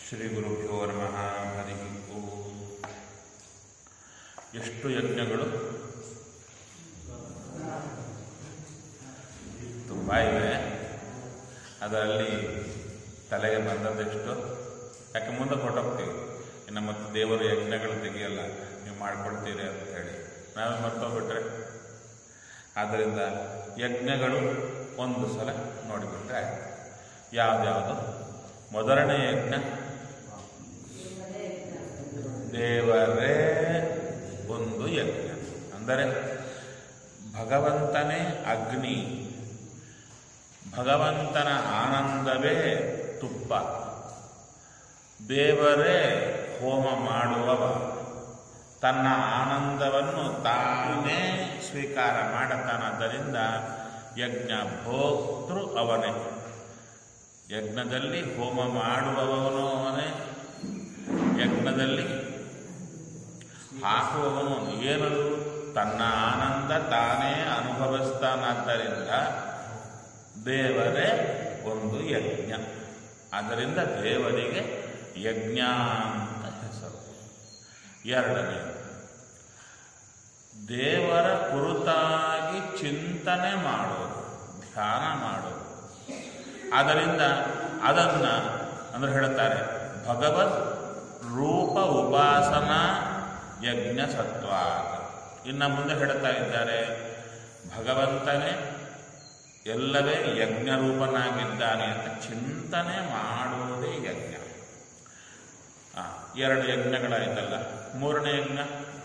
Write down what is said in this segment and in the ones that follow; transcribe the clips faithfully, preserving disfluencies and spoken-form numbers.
ಶ್ರೀ ಗುರುಭ್ಯೋ ನಮಃ. ಹರಿ ಓಂ. ಎಷ್ಟು ಯಜ್ಞಗಳು ತುಂಬ ಇವೆ. ಅದರಲ್ಲಿ ತಲೆಗೆ ಬಂದದ್ದೆಷ್ಟು, ಯಾಕೆ ಮುಂದೆ ಕೊಟ್ಟೋಗ್ತೀವಿ. ಇನ್ನು ಮತ್ತು ದೇವರು ಯಜ್ಞಗಳು ತೆಗೆಯಲ್ಲ, ನೀವು ಮಾಡ್ಕೊಳ್ತೀರಿ ಅಂತ ಹೇಳಿ ನಾವೇ ಮರ್ತೋಗ್ಬಿಟ್ರೆ. ಆದ್ದರಿಂದ ಯಜ್ಞಗಳು ಒಂದು ಸಲ ನೋಡಿಬಿಟ್ರೆ ಯಾವ್ದ್ಯಾವುದು. ಮೊದಲನೇ ಯಜ್ಞ ದೇವರೇ ಒಂದು ಯಜ್ಞ, ಅಂದರೆ ಭಗವಂತನೇ ಅಗ್ನಿ, ಭಗವಂತನ ಆನಂದವೇ ತುಪ್ಪ, ದೇವರೇ ಹೋಮ ಮಾಡುವವ, ತನ್ನ ಆನಂದವನ್ನು ತಾನೇ ಸ್ವೀಕಾರ ಮಾಡುತ್ತಾನಾದ್ದರಿಂದ ಯಜ್ಞ ಭೋಕ್ತೃ ಅವನೇ. ಯಜ್ಞದಲ್ಲಿ ಹೋಮ ಮಾಡುವವನು ಅವನೇ, ಯಜ್ಞದಲ್ಲಿ ಹಾಕುವವನು ಏನದು ತನ್ನ ಆನಂದ ತಾನೇ ಅನುಭವಿಸ್ತಾನಾದ್ದರಿಂದ ದೇವರೇ ಒಂದು ಯಜ್ಞ. ಆದ್ದರಿಂದ ದೇವರಿಗೆ ಯಜ್ಞ ಅಂತ ಹೆಸರು. ಎರಡನೇ, ದೇವರ ಕುರಿತಾಗಿ ಚಿಂತನೆ ಮಾಡೋದು, ಧ್ಯಾನ ಮಾಡೋದು. ಆದ್ದರಿಂದ ಅದನ್ನು ಅಂದ್ರೆ ಹೇಳ್ತಾರೆ ಭಗವದ್ ರೂಪ ಉಪಾಸನಾ ಯಜ್ಞ ಸತ್ವ. ಇನ್ನು ಮುಂದೆ ಹೇಳ್ತಾ ಇದ್ದಾರೆ ಭಗವಂತನೇ ಎಲ್ಲವೇ ಯಜ್ಞರೂಪನಾಗಿದ್ದಾನೆ ಅಂತ ಚಿಂತನೆ ಮಾಡುವುದೇ ಯಜ್ಞ. ಆ ಎರಡು ಯಜ್ಞಗಳಾಯ್ತಲ್ಲ. ಮೂರನೇ ಯಜ್ಞ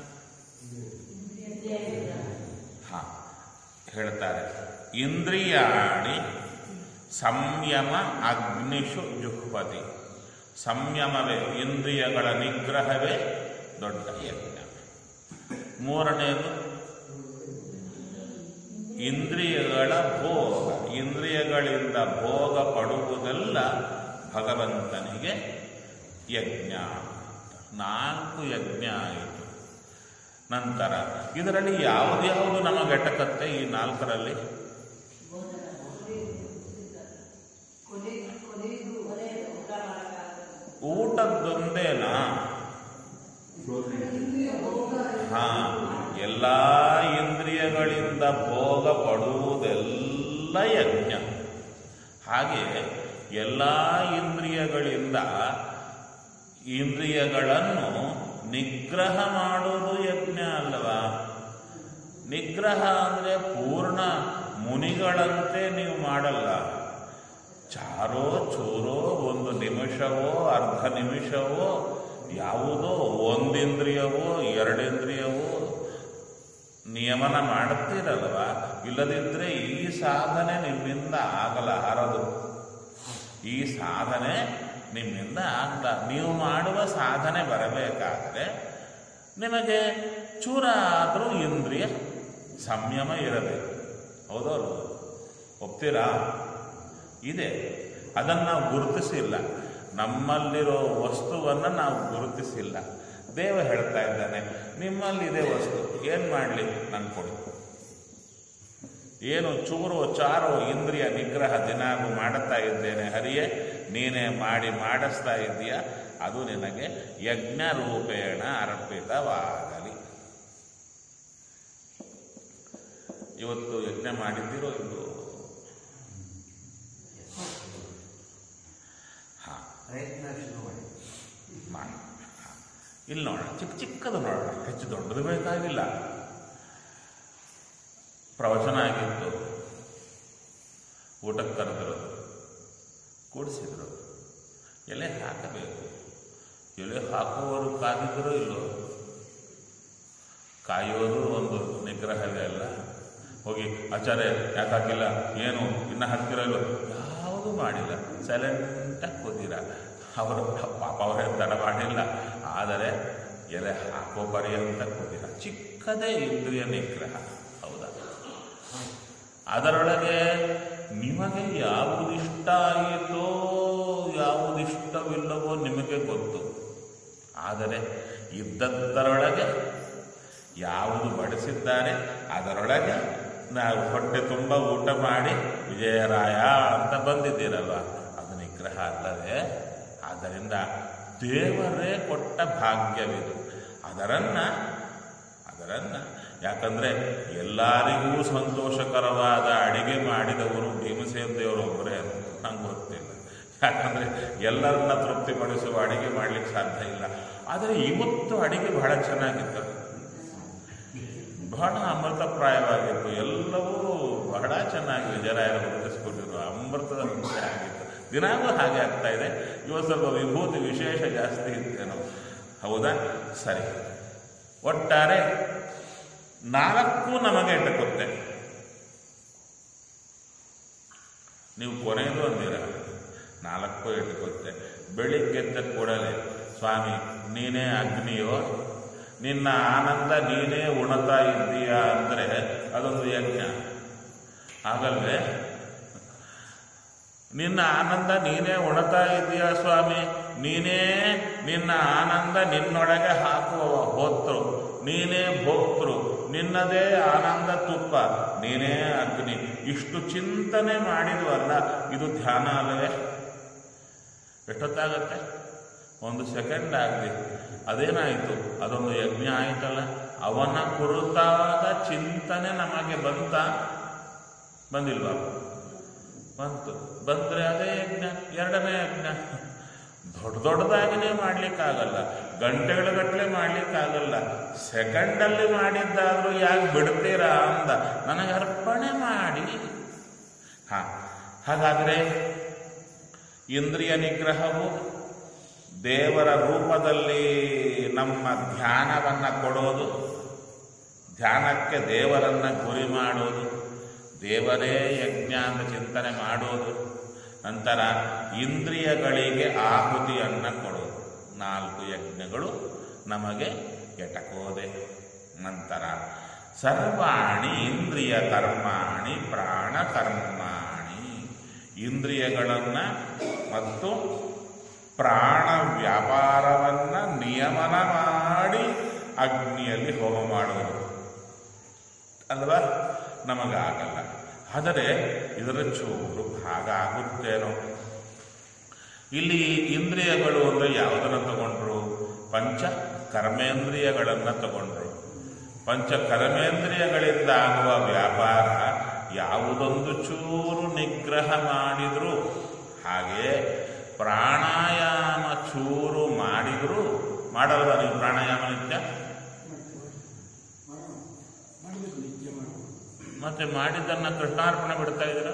ಹಾ ಹೇಳ್ತಾರೆ ಇಂದ್ರಿಯಾಣಿ ಸಂಯಮ ಅಗ್ನಿಷು ಜುಹ್ವತಿ. ಸಂಯಮವೇ, ಇಂದ್ರಿಯಗಳ ನಿಗ್ರಹವೇ ದೊಡ್ಡ ಯಜ್ಞ. ಮೂರನೆಯದು ಇಂದ್ರಿಯಗಳ ಭೋಗ, ಇಂದ್ರಿಯಗಳಿಂದ ಭೋಗ ಪಡುವುದೆಲ್ಲ ಭಗವಂತನಿಗೆ ಯಜ್ಞ. ನಾಲ್ಕು ಯಜ್ಞ ಆಯಿತು. ನಂತರ ಇದರಲ್ಲಿ ಯಾವುದ್ಯಾವುದು ನಮಗೆಟಕತ್ತೆ? ಈ ನಾಲ್ಕರಲ್ಲಿ ಊಟದ್ದೊಂದೇನಾ? ಹಾ, ಎಲ್ಲ ಇಂದ್ರಿಯಗಳಿಂದ ಭೋಗ ಪಡುವುದೆಲ್ಲ ಯಜ್ಞ. ಹಾಗೆ ಎಲ್ಲ ಇಂದ್ರಿಯಗಳಿಂದ ಇಂದ್ರಿಯಗಳನ್ನು ನಿಗ್ರಹ ಮಾಡುವುದು ಯಜ್ಞ ಅಲ್ಲವಾ? ನಿಗ್ರಹ ಅಂದರೆ ಪೂರ್ಣ ಮುನಿಗಳಂತೆ ನೀವು ಮಾಡಲ್ಲ. ಚಾರೋ ಚೂರೋ, ಒಂದು ನಿಮಿಷವೋ ಅರ್ಧ ನಿಮಿಷವೋ, ಯಾವುದೋ ಒಂದಿಂದ್ರಿಯವೋ ಎರಡಿಂದ್ರಿಯವೋ ನಿಯಮನ ಮಾಡುತ್ತೀರಲ್ವ. ಇಲ್ಲದಿದ್ದರೆ ಈ ಸಾಧನೆ ನಿಮ್ಮಿಂದ ಆಗಲಾರದು. ಈ ಸಾಧನೆ ನಿಮ್ಮಿಂದ ಆಗಲ್ಲ. ನೀವು ಮಾಡುವ ಸಾಧನೆ ಬರಬೇಕಾದರೆ ನಿಮಗೆ ಚೂರ ಆದರೂ ಇಂದ್ರಿಯ ಸಂಯಮ ಇರಬೇಕು. ಹೌದಲ್ಲ? ಒಪ್ತೀರಾ? ಇದೆ. ಅದನ್ನು ನಾವು ಗುರುತಿಸಿಲ್ಲ. ನಮ್ಮಲ್ಲಿರೋ ವಸ್ತುವನ್ನು ನಾವು ಗುರುತಿಸಿಲ್ಲ. ದೇವ ಹೇಳ್ತಾ ಇದ್ದಾನೆ ನಿಮ್ಮಲ್ಲಿದೆ ವಸ್ತು, ಏನು ಮಾಡಲಿ ನಾನು ಕೊಡಿ. ಏನು ಚೂರೋ ಚಾರೋ ಇಂದ್ರಿಯ ನಿಗ್ರಹ ದಿನಾಗೂ ಮಾಡುತ್ತಾ ಇದ್ದೇನೆ ಹರಿಯೇ, ನೀನೇ ಮಾಡಿ ಮಾಡಿಸ್ತಾ ಇದ್ದೀಯ, ಅದು ನಿನಗೆ ಯಜ್ಞ ರೂಪೇಣ ಅರ್ಪಿತವಾಗಲಿ. ಇವತ್ತು ಯಜ್ಞ ಮಾಡಿದ್ದೀರೋ ಇದು? ಮಾಡಿ ಇಲ್ಲಿ ನೋಡೋಣ, ಚಿಕ್ಕ ಚಿಕ್ಕದು ನೋಡೋಣ, ಹೆಚ್ಚು ದೊಡ್ಡದು ಬೇಕಾಗಿಲ್ಲ. ಪ್ರವಚನ ಆಗಿತ್ತು, ಊಟಕ್ಕೆ ಕರೆದರು, ಕೂಡಿಸಿದ್ರು. ಎಲೆ ಹಾಕಬೇಕು. ಎಲೆ ಹಾಕುವವರು ಕಾದಿದ್ರು ಇಲ್ಲೋ? ಕಾಯೋದು ಒಂದು ನಿಗ್ರಹವೇ ಅಲ್ಲ. ಹೋಗಿ ಆಚಾರ್ಯ ಯಾಕೆ ಹಾಕಿಲ್ಲ, ಏನು ಇನ್ನು ಹಾಕ್ತಿರಲ್ಲ, ಯಾವುದೂ ಮಾಡಿಲ್ಲ, ಸೈಲೆಂಟಾಗಿ ಕೂತೀರ. ಅವರು ಪಾಪ ಅವರೇ ತಡ ಮಾಡಿಲ್ಲ, ಆದರೆ ಎಲೆ ಹಾಕೋ ಪರ್ಯಂತ ಕೂತೀರ. ಚಿಕ್ಕದೇ ಇಂದ್ರಿಯ ನಿಗ್ರಹ. ಹೌದಾ? ಅದರೊಳಗೆ ನಿಮಗೆ ಯಾವುದಿಷ್ಟ ಆಯಿತೋ ಯಾವುದಿಷ್ಟವಿಲ್ಲವೋ ನಿಮಗೆ ಗೊತ್ತು. ಆದರೆ ಇದ್ದದ್ದರೊಳಗೆ ಯಾವುದು ಬಡಿಸಿದ್ದಾರೆ ಅದರೊಳಗೆ ನಾವು ಹೊಟ್ಟೆ ತುಂಬ ಊಟ ಮಾಡಿ ವಿಜಯರಾಯ ಅಂತ ಬಂದಿದ್ದೀರಲ್ವ, ಅದು ನಿಗ್ರಹ ಅಲ್ಲವೇ? ಆದ್ದರಿಂದ ದೇವರೇ ಕೊಟ್ಟ ಭಾಗ್ಯವಿದು. ಅದರನ್ನು ಅದರನ್ನು ಯಾಕಂದರೆ ಎಲ್ಲರಿಗೂ ಸಂತೋಷಕರವಾದ ಅಡಿಗೆ ಮಾಡಿದವರು ಭೀಮಸೇನ ದೇವರೊಬ್ಬರೇ ಅಂತ ನಂಗೆ ಗೊತ್ತಿಲ್ಲ. ಯಾಕಂದರೆ ಎಲ್ಲರನ್ನ ತೃಪ್ತಿಪಡಿಸುವ ಅಡಿಗೆ ಮಾಡಲಿಕ್ಕೆ ಸಾಧ್ಯ ಇಲ್ಲ. ಆದರೆ ಇವತ್ತು ಅಡಿಗೆ ಬಹಳ ಚೆನ್ನಾಗಿತ್ತು, ಬಹಳ ಅಮೃತಪ್ರಾಯವಾಗಿತ್ತು. ಎಲ್ಲವೂ ಬಹಳ ಚೆನ್ನಾಗಿ ವಿಜಯರಾಯರು ಬದಲಿಸ್ಕೊಂಡಿದ್ರು. ಅಮೃತದ ಮುಂಚೆ ಆಗಿತ್ತು. ದಿನಾಗೂ ಹಾಗೆ ಆಗ್ತಾ ಇದೆ. ಇವತ್ತು ಸ್ವಲ್ಪ ವಿಭೂತಿ ವಿಶೇಷ ಜಾಸ್ತಿ ಇತ್ತೇನೋ. ಹೌದಾ? ಸರಿ. ಒಟ್ಟಾರೆ ನಾಲ್ಕು ನಮಗೆ ಇಟ್ಟುಕೊತ್ತೆ. ನೀವು ಕೊನೆಯದು ಅಂದಿರ ನಾಲ್ಕು ಇಟ್ಟುಕೊತ್ತೆ. ಬೆಳಿಗ್ಗೆದ್ದ ಕೂಡಲೇ ಸ್ವಾಮಿ ನೀನೇ ಅಗ್ನಿಯೋ, ನಿನ್ನ ಆನಂದ ನೀನೇ ಉಣತಾ ಇದ್ದೀಯಾ ಅಂದರೆ ಅದೊಂದು ಯಜ್ಞ ಆಗಲ್ವೇ? ನಿನ್ನ ಆನಂದ ನೀನೇ ಉಣತಾ ಇದ್ದೀಯಾ ಸ್ವಾಮಿ, ನೀನೇ ನಿನ್ನ ಆನಂದ ನಿನ್ನೊಳಗೆ ಹಾಕುವ ಹೋತೃ, ನೀನೇ ಭೋಕ್ತೃ, ನಿನ್ನದೇ ಆನಂದ ತುಪ್ಪ, ನೀನೇ ಅಗ್ನಿ. ಇಷ್ಟು ಚಿಂತನೆ ಮಾಡಿದ್ವಲ್ಲ, ಇದು ಧ್ಯಾನ ಅಲ್ಲವೇ? ಎಷ್ಟೊತ್ತಾಗತ್ತೆ? ಒಂದು ಸೆಕೆಂಡ್ ಆಗಲಿ. ಅದೇನಾಯಿತು? ಅದೊಂದು ಯಜ್ಞ ಆಯಿತಲ್ಲ. ಅವನ ಕುರಿತಾದ ಚಿಂತನೆ ನಮಗೆ ಬಂತ? ಬಂದಿಲ್ವಾ? ಬಂತು. ಬಂದರೆ ಅದೇ ಯಜ್ಞ, ಎರಡನೇ ಯಜ್ಞ. ದೊಡ್ಡ ದೊಡ್ಡದಾಗಿನೇ ಮಾಡಲಿಕ್ಕಾಗಲ್ಲ, ಗಂಟೆಗಳ ಗಟ್ಟಲೆ ಮಾಡಲಿಕ್ಕಾಗಲ್ಲ. ಸೆಕೆಂಡಲ್ಲಿ ಮಾಡಿದ್ದಾದರೂ ಯಾಕೆ ಬಿಡ್ತೀರಾ ಅಂದ. ನನಗೆ ಅರ್ಪಣೆ ಮಾಡಿ. ಹಾಂ, ಹಾಗಾದರೆ ಇಂದ್ರಿಯ ನಿಗ್ರಹವು ದೇವರ ರೂಪದಲ್ಲಿ ನಮ್ಮ ಧ್ಯಾನವನ್ನು ಕೊಡೋದು, ಧ್ಯಾನಕ್ಕೆ ದೇವರನ್ನು ಗುರಿ ಮಾಡೋದು, ದೇವರೇ ಯಜ್ಞ ಅಂತ ಚಿಂತನೆ ಮಾಡೋದು, ನಂತರ ಇಂದ್ರಿಯಗಳಿಗೆ ಆಹುತಿಯನ್ನು ಕೊಡೋದು. ನಾಲ್ಕು ಯಜ್ಞಗಳು ನಮಗೆ ಎಟಕೋದೆ. ನಂತರ ಸರ್ವಾಣಿ ಇಂದ್ರಿಯ ಕರ್ಮಾಣಿ ಪ್ರಾಣ ಕರ್ಮಾಣಿ, ಇಂದ್ರಿಯಗಳನ್ನು ಮತ್ತು ಪ್ರಾಣ ವ್ಯಾಪಾರವನ್ನು ನಿಯಮನ ಮಾಡಿ ಅಗ್ನಿಯಲ್ಲಿ ಹೋಮ ಮಾಡೋದು ಅಲ್ವಾ? ನಮಗಾಗಲ್ಲ. ಆದರೆ ಇದರ ಚೂರು ಭಾಗ ಆಗುತ್ತೇನೋ. ಇಲ್ಲಿ ಇಂದ್ರಿಯಗಳು ಅಂದರೆ ಯಾವುದನ್ನು ತಗೊಂಡ್ರು? ಪಂಚ ಕರ್ಮೇಂದ್ರಿಯಗಳನ್ನು ತಗೊಂಡ್ರು. ಪಂಚ ಕರ್ಮೇಂದ್ರಿಯಗಳಿಂದ ಆಗುವ ವ್ಯಾಪಾರ ಯಾವುದೊಂದು ಚೂರು ನಿಗ್ರಹ ಮಾಡಿದ್ರು, ಹಾಗೆ ಪ್ರಾಣಾಯಾಮ ಚೂರು ಮಾಡಿದ್ರು. ಮಾಡಲ್ವ ನೀವು ಪ್ರಾಣಾಯಾಮ ನಿತ್ಯ? ಮತ್ತೆ ಮಾಡಿದ್ದನ್ನು ಕೃಷ್ಣಾರ್ಪಣೆ ಬಿಡ್ತಾ ಇದ್ದೀರ?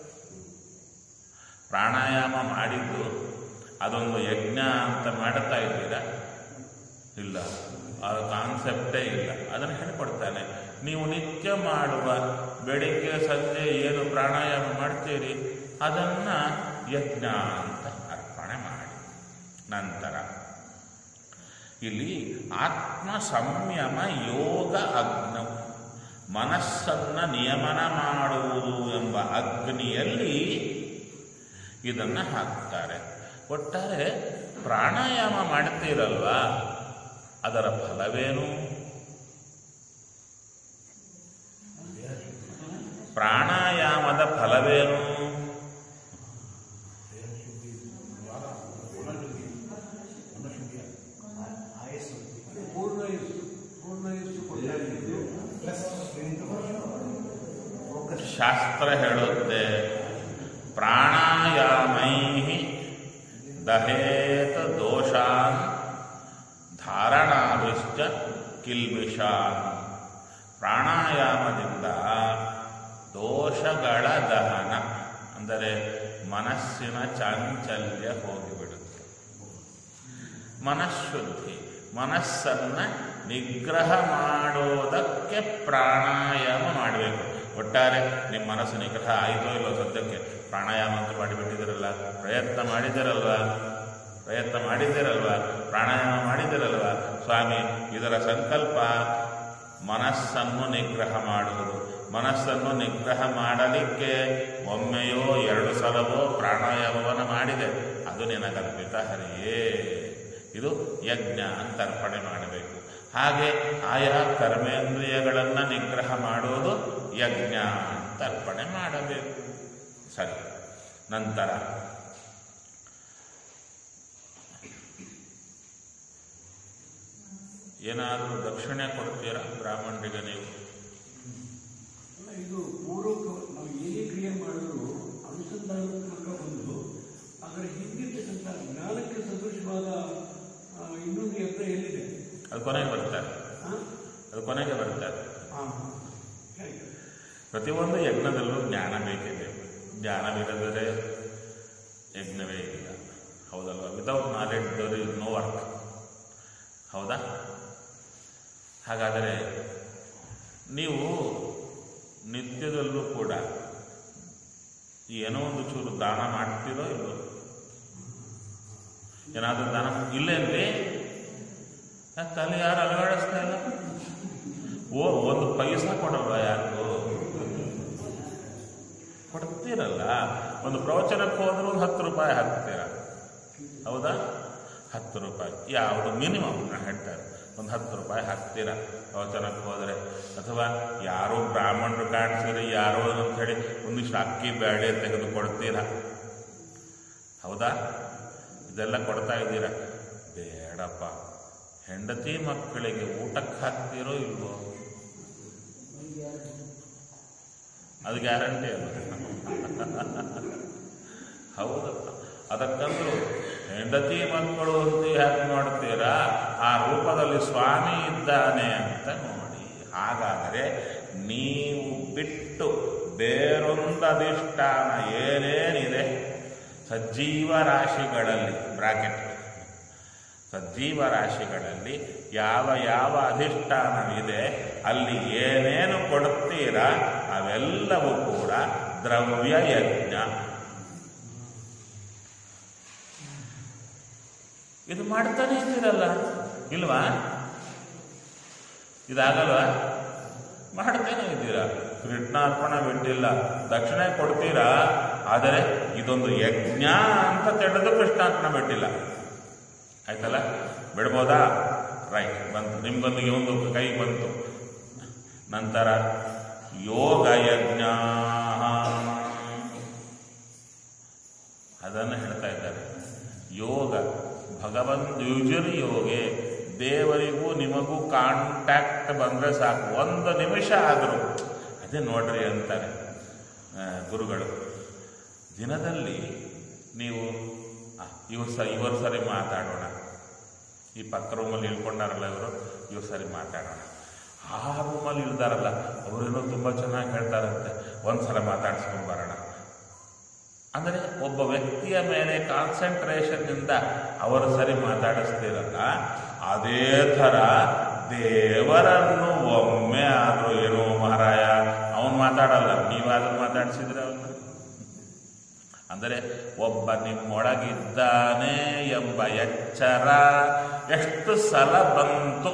ಪ್ರಾಣಾಯಾಮ ಮಾಡಿದ್ದು ಅದೊಂದು ಯಜ್ಞ ಅಂತ ಮಾಡ್ತಾ ಇದ್ದೀರಾ? ಇಲ್ಲ, ಆ ಕಾನ್ಸೆಪ್ಟೇ ಇಲ್ಲ. ಅದನ್ನು ಹೇಳ್ಕೊಡ್ತಾನೆ. ನೀವು ನಿತ್ಯ ಮಾಡುವ ಬೆಳಿಗ್ಗೆ ಸಂಜೆ ಏನು ಪ್ರಾಣಾಯಾಮ ಮಾಡ್ತೀರಿ ಅದನ್ನು ಯಜ್ಞ ಅಂತ ಅರ್ಪಣೆ ಮಾಡಿ. ನಂತರ ಇಲ್ಲಿ ಆತ್ಮ ಸಂಯಮ ಯೋಗ ಅಗ್ನೌ, ಮನಸ್ಸನ್ನು ನಿಯಮನ ಮಾಡುವುದು ಎಂಬ ಅಗ್ನಿಯಲ್ಲಿ ಇದನ್ನು ಹಾಕ್ತಾರೆ. ಒಟ್ಟಾರೆ ಪ್ರಾಣಾಯಾಮ ಮಾಡ್ತೀರಲ್ವ, ಅದರ ಫಲವೇನು? ಪ್ರಾಣಾಯಾಮದ ಫಲವೇನು? ಶಾಸ್ತ್ರ ಹೇಳುತ್ತೆ, ಪ್ರಾಣಾಯಾಮೈ ದಹೇತ ದೋಷಾನ್ ಧಾರಣಾವಿಶ್ಚ ಕಿಲ್ಬಿಷಾನ್. ಪ್ರಾಣಾಯಾಮದಿಂದ ದೋಷಗಳ ದಹನ ಅಂದರೆ ಮನಸ್ಸಿನ ಚಾಂಚಲ್ಯ ಹೋಗಿಬಿಡುತ್ತೆ. ಮನಃಶುದ್ಧಿ, ಮನಸ್ಸನ್ನು ನಿಗ್ರಹ ಮಾಡೋದಕ್ಕೆ ಪ್ರಾಣಾಯಾಮ ಮಾಡಬೇಕು. ಒಟ್ಟಾರೆ ನಿಮ್ಮ ಮನಸ್ಸು ನಿಗ್ರಹ ಆಯಿತೋ ಇಲ್ಲೋ ಸದ್ಯಕ್ಕೆ ಪ್ರಾಣಾಯಾಮ ಅಂತ ಮಾಡಿಬಿಟ್ಟಿದ್ದೀರಲ್ಲ, ಪ್ರಯತ್ನ ಮಾಡಿದ್ದೀರಲ್ವ ಪ್ರಯತ್ನ ಮಾಡಿದ್ದೀರಲ್ವ ಪ್ರಾಣಾಯಾಮ ಮಾಡಿದ್ದೀರಲ್ವ ಸ್ವಾಮಿ. ಇದರ ಸಂಕಲ್ಪ ಮನಸ್ಸನ್ನು ನಿಗ್ರಹ ಮಾಡುವುದು. ಮನಸ್ಸನ್ನು ನಿಗ್ರಹ ಮಾಡಲಿಕ್ಕೆ ಒಮ್ಮೆಯೋ ಎರಡು ಸಲವೋ ಪ್ರಾಣಾಯಾಮವನ್ನು ಮಾಡಿದೆ, ಅದು ನಿನಗರ್ಪಿತ ಹರಿಯೇ. ಇದು ಯಜ್ಞ ಅಂತ ಅರ್ಪಣೆ ಮಾಡಬೇಕು. ಹಾಗೆ ಆಯಾ ಕರ್ಮೇಂದ್ರಿಯಗಳನ್ನು ನಿಗ್ರಹ ಮಾಡೋದು ಯಜ್ಞ ಅಂತ ಅರ್ಪಣೆ ಮಾಡಬೇಕು. ಸರಿ. ನಂತರ ಏನಾದರೂ ದಕ್ಷಿಣೆ ಕೊಡ್ತೀರಾ ಬ್ರಾಹ್ಮಣರಿಗೆ ನೀವು? ಇದು ಪೂರ್ವಕ ನಾವು ಏನೇ ಕ್ರಿಯೆ ಮಾಡಿದ್ರು ಅನುಸಂಧಾನಾತ್ಮಕ ಒಂದು ಅದರ ಹಿಂದಿರ್ತಕ್ಕಂಥ ಜ್ಞಾನಕ್ಕೆ ಸದೃಶವಾದ ಇನ್ನೊಂದು ಯಂತ್ರ ಎಲ್ಲಿದೆ? ಅದು ಕೊನೆಗೆ ಬರ್ತಾರೆ, ಅದು ಕೊನೆಗೆ ಬರ್ತಾರೆ. ಪ್ರತಿಯೊಂದು ಯಜ್ಞದಲ್ಲೂ ಜ್ಞಾನ ಬೇಕಿದೆ. ಜ್ಞಾನವಿಲ್ಲದರೆ ಯಜ್ಞವೇ ಇಲ್ಲ, ಹೌದಲ್ವ? Without knowledge there is no work, ಹೌದಾ? ಹಾಗಾದರೆ ನೀವು ನಿತ್ಯದಲ್ಲೂ ಕೂಡ ಏನೋ ಒಂದು ಚೂರು ದಾನ ಮಾಡ್ತೀರೋ ಇಲ್ಲೋ? ಏನಾದರೂ ದಾನ ಇಲ್ಲೇನ್ರಿ? ತಲೆ ಯಾರು ಅಲಗಾಡಿಸ್ತಾ ಇಲ್ಲ? ಓ, ಒಂದು ಪೈಸಾ ಕೊಡಲ್ವ? ಯಾರು ಕೊಡ್ತೀರಲ್ಲ? ಒಂದು ಪ್ರವಚನಕ್ಕೆ ಹೋದ್ರೂ ಒಂದು ಹತ್ತು ರೂಪಾಯಿ ಹಾಕ್ತೀರ, ಹೌದಾ? ಹತ್ತು ರೂಪಾಯಿ ಯಾವುದು ಮಿನಿಮಮ್ ನಾನು ಹೇಳ್ತಾರೆ, ಒಂದು ಹತ್ತು ರೂಪಾಯಿ ಹಾಕ್ತೀರ ಪ್ರವಚನಕ್ಕೆ ಹೋದರೆ. ಅಥವಾ ಯಾರೋ ಬ್ರಾಹ್ಮಣರು ಕಾಣಿಸಿದ್ರೆ ಯಾರೋ ಅಂತ ಹೇಳಿ ಒಂದಿಷ್ಟು ಅಕ್ಕಿ ಬೇಳೆ ತೆಗೆದು ಕೊಡ್ತೀರ, ಹೌದಾ? ಇದೆಲ್ಲ ಕೊಡ್ತಾ ಇದ್ದೀರ. ಬೇಡಪ್ಪ, ಹೆಂಡತಿ ಮಕ್ಕಳಿಗೆ ಊಟಕ್ಕೆ ಹಾಕ್ತೀರೋ ಇಲ್ವೋ? ಅದು ಗ್ಯಾರಂಟಿ ಅಲ್ಲ, ಹೌದಪ್ಪ. ಅದಕ್ಕಂದ್ರು ಹೆಂಡತಿ ಮಕ್ಕಳು ಅಂತ ಯಾಕೆ ಮಾಡ್ತೀರಾ? ಆ ರೂಪದಲ್ಲಿ ಸ್ವಾಮಿ ಇದ್ದಾನೆ ಅಂತ ನೋಡಿ. ಹಾಗಾದರೆ ನೀವು ಬಿಟ್ಟು ಬೇರೊಂದು ಅಧಿಷ್ಠಾನ ಏನೇನಿದೆ ಸಜ್ಜೀವ ರಾಶಿಗಳಲ್ಲಿ, ಬ್ರಾಕೆಟ್ ಸಜ್ಜೀವ ರಾಶಿಗಳಲ್ಲಿ ಯಾವ ಯಾವ ಅಧಿಷ್ಠಾನವಿದೆ ಅಲ್ಲಿ ಏನೇನು ಕೊಡುತ್ತೀರಾ ಅವೆಲ್ಲವೂ ಕೂಡ ದ್ರವ್ಯ ಯಜ್ಞ. ಇದು ಮಾಡ್ತಾನೆ ಇದ್ದೀರಲ್ಲ, ಇಲ್ವಾ? ಇದಾಗಲ್ವಾ? ಮಾಡ್ತಾನೆ ಇದ್ದೀರಾ. ಕೃಷ್ಣಾರ್ಪಣ ಬಿಟ್ಟಿಲ್ಲ, ದಕ್ಷಿಣೆ ಕೊಡ್ತೀರಾ, ಆದರೆ ಇದೊಂದು ಯಜ್ಞ ಅಂತ ತಿಳಿದು ಕೃಷ್ಣಾರ್ಪಣ ಬಿಟ್ಟಿಲ್ಲ. ಆಯ್ತಲ್ಲ? ಬಿಡ್ಬೋದಾ? ರೈಟ್, ಬಂತು ನಿಮ್ಗೊಂದಿಗೆ ಒಂದು ಕೈ ಬಂತು. ನಂತರ ಯೋಗ ಯಜ್ಞ, ಅದನ್ನು ಹೇಳ್ತಾ ಇದ್ದಾರೆ. ಯೋಗ ಭಗವಂತ ಯುಜುರ್ ಯೋಗೆ, ದೇವರಿಗೂ ನಿಮಗೂ ಕಾಂಟ್ಯಾಕ್ಟ್ ಬಂದರೆ ಸಾಕು, ಒಂದು ನಿಮಿಷ ಆದರೂ ಅದೇ ನೋಡ್ರಿ ಅಂತಾರೆ ಗುರುಗಳು. ದಿನದಲ್ಲಿ ನೀವು ಇವ್ರು ಸ ಇವರು ಸರಿ ಮಾತಾಡೋಣ, ಈ ಪಕ್ಕ ರೂಮಲ್ಲಿ ಇಳ್ಕೊಂಡಾರಲ್ಲ ಇವರು, ಇವ್ರು ಸರಿ ಮಾತಾಡೋಣ. ಆ ರೂಮಲ್ಲಿ ಇಳ್ದಾರಲ್ಲ ಅವರೇನೋ ತುಂಬ ಚೆನ್ನಾಗಿ ಹೇಳ್ತಾರಂತೆ, ಒಂದು ಸಲ ಮಾತಾಡಿಸ್ಕೊಂಡು ಬರೋಣ ಅಂದರೆ ಒಬ್ಬ ವ್ಯಕ್ತಿಯ ಮೇಲೆ ಕಾನ್ಸಂಟ್ರೇಷನ್ನಿಂದ ಅವರು ಸರಿ ಮಾತಾಡಿಸ್ತೀರಲ್ಲ, ಅದೇ ಥರ ದೇವರನ್ನು ಒಮ್ಮೆ ಆದರೂ ಏನೋ ಮಹಾರಾಯ ಅವನು ಮಾತಾಡಲ್ಲ, ನೀವಾದರೂ ಮಾತಾಡಿಸಿದ್ರೆ ಅವನು. ಅಂದರೆ ಒಬ್ಬ ನಿಮ್ಮೊಳಗಿದ್ದಾನೆ ಎಂಬ ಎಚ್ಚರ ಎಷ್ಟು ಸಲ ಬಂತು?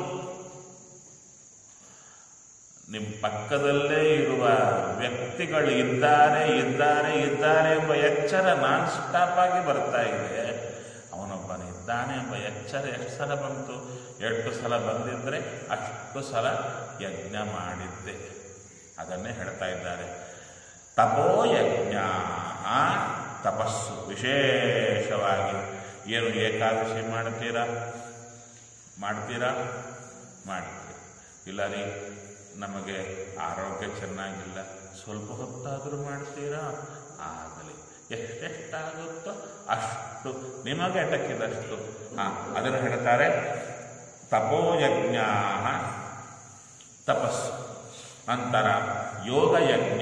ನಿಮ್ಮ ಪಕ್ಕದಲ್ಲೇ ಇರುವ ವ್ಯಕ್ತಿಗಳು ಇದ್ದಾರೆ ಇದ್ದಾರೆ ಇದ್ದಾರೆ ಎಂಬ ಎಚ್ಚರ ನಾನ್ ಸ್ಟಾಪ್ ಆಗಿ ಬರ್ತಾ ಇದೆ. ಅವನೊಬ್ಬನಿದ್ದಾನೆ ಎಂಬ ಎಚ್ಚರ ಎಷ್ಟು ಸಲ ಬಂತು? ಎಷ್ಟು ಸಲ ಬಂದಿದ್ರೆ ಅಷ್ಟು ಸಲ ಯಜ್ಞ ಮಾಡಿದ್ದೆ. ಅದನ್ನೇ ಹೇಳ್ತಾ ಇದ್ದಾರೆ. ತಪೋಯಜ್ಞ, ತಪಸ್ಸು ವಿಶೇಷವಾಗಿ. ಏನು ಏಕಾದಶಿ ಮಾಡ್ತೀರಾ? ಮಾಡ್ತೀರಾ? ಮಾಡ್ತೀರ. ಇಲ್ಲ ರೀ, ನಮಗೆ ಆರೋಗ್ಯ ಚೆನ್ನಾಗಿಲ್ಲ, ಸ್ವಲ್ಪ ಹೊತ್ತಾದರೂ ಮಾಡ್ತೀರಾ? ಆಗಲಿ, ಎಷ್ಟೆಷ್ಟಾಗುತ್ತೋ ಅಷ್ಟು ನಿಮಗೆ ಎಟಕಿದಷ್ಟು. ಹಾಂ, ಅದನ್ನು ಹೇಳ್ತಾರೆ ತಪೋಯಜ್ಞ, ತಪಸ್ಸು. ನಂತರ ಯೋಗಯಜ್ಞ,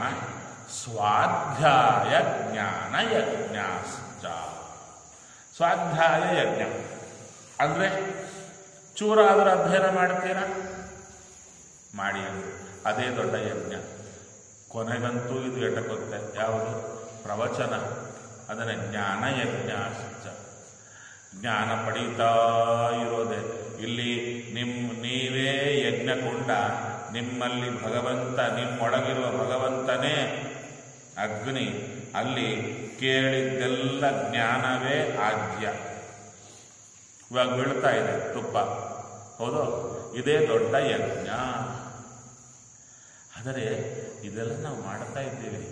ಸ್ವಾಧ್ಯಾಯ ಜ್ಞಾನ ಯಜ್ಞಾಶ್ಚ. ಸ್ವಾಧ್ಯಾಯ ಯಜ್ಞ ಅಂದರೆ ಚೂರಾದರೂ ಅಧ್ಯಯನ ಮಾಡ್ತೀರಾ? ಮಾಡಿ ಅಂದರು. ಅದೇ ದೊಡ್ಡ ಯಜ್ಞ. ಕೊನೆಗಂತೂ ಇದು ಎಟಕುತ್ತೆ. ಯಾವುದು? ಪ್ರವಚನ. ಅದನ್ನೇ ಜ್ಞಾನ ಯಜ್ಞಾಶ್ಚ. ಜ್ಞಾನ ಪಡೀತಾ ಇರೋದೆ. ಇಲ್ಲಿ ನಿಮ್ಮ ನೀವೇ ಯಜ್ಞಕೊಂಡ, ನಿಮ್ಮಲ್ಲಿ ಭಗವಂತ, ನಿಮ್ಮೊಳಗಿರುವ ಭಗವಂತನೇ ಅಗ್ನಿ. ಅಲ್ಲಿ ಕೇಳಿದ್ದೆಲ್ಲ ಜ್ಞಾನವೇ ಆದ್ಯ. ಇವಾಗ ಬೀಳ್ತಾ ಇದೆ ತುಪ್ಪ, ಹೌದು? ಇದೇ ದೊಡ್ಡ ಯಜ್ಞ. ಆದರೆ ಇದೆಲ್ಲ ನಾವು ಮಾಡ್ತಾ ಇದ್ದೀವಿ,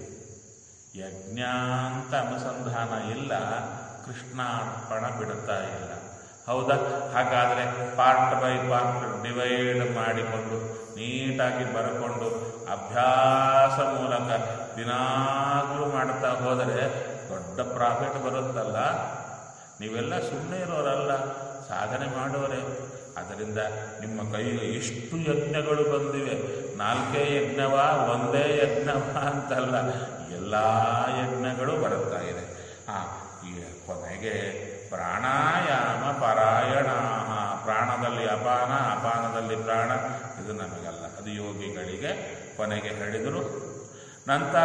ಯಜ್ಞ ಅಂತ ಅನುಸಂಧಾನ ಇಲ್ಲ, ಕೃಷ್ಣಾರ್ಪಣ ಬಿಡುತ್ತಾ ಇಲ್ಲ. ಹೌದಾ? ಹಾಗಾದರೆ ಪಾರ್ಟ್ ಬೈ ಪಾರ್ಟ್ ಡಿವೈಡ್ ಮಾಡಿಕೊಂಡು ನೀಟಾಗಿ ಬರಕೊಂಡು ಅಭ್ಯಾಸ ಮೂಲಕ ದಿನಾಗಲೂ ಮಾಡ್ತಾ ಹೋದರೆ ದೊಡ್ಡ ಪ್ರಾಫಿಟ್ ಬರುತ್ತಲ್ಲ. ನೀವೆಲ್ಲ ಸುಮ್ಮನೆ ಇರೋರಲ್ಲ, ಸಾಧನೆ ಮಾಡೋರೆ. ಅದರಿಂದ ನಿಮ್ಮ ಕೈಗೆ ಎಷ್ಟು ಯಜ್ಞಗಳು ಬಂದಿವೆ. ನಾಲ್ಕೇ ಯಜ್ಞವ, ಒಂದೇ ಯಜ್ಞವ ಅಂತಲ್ಲ, ಎಲ್ಲ ಯಜ್ಞಗಳು ಬರುತ್ತಾ ಇದೆ. ಹಾಂ, ಈ ಕೊನೆಗೆ ಪ್ರಾಣಾಯಾಮ ಪರಾಯಣ, ಪ್ರಾಣದಲ್ಲಿ ಅಪಾನ, ಅಪಾನದಲ್ಲಿ ಪ್ರಾಣ, ಇದು ನಮಗಲ್ಲ, ಅದು ಯೋಗಿಗಳಿಗೆ ಕೊನೆಗೆ ಹೇಳಿದರು. ನಂತರ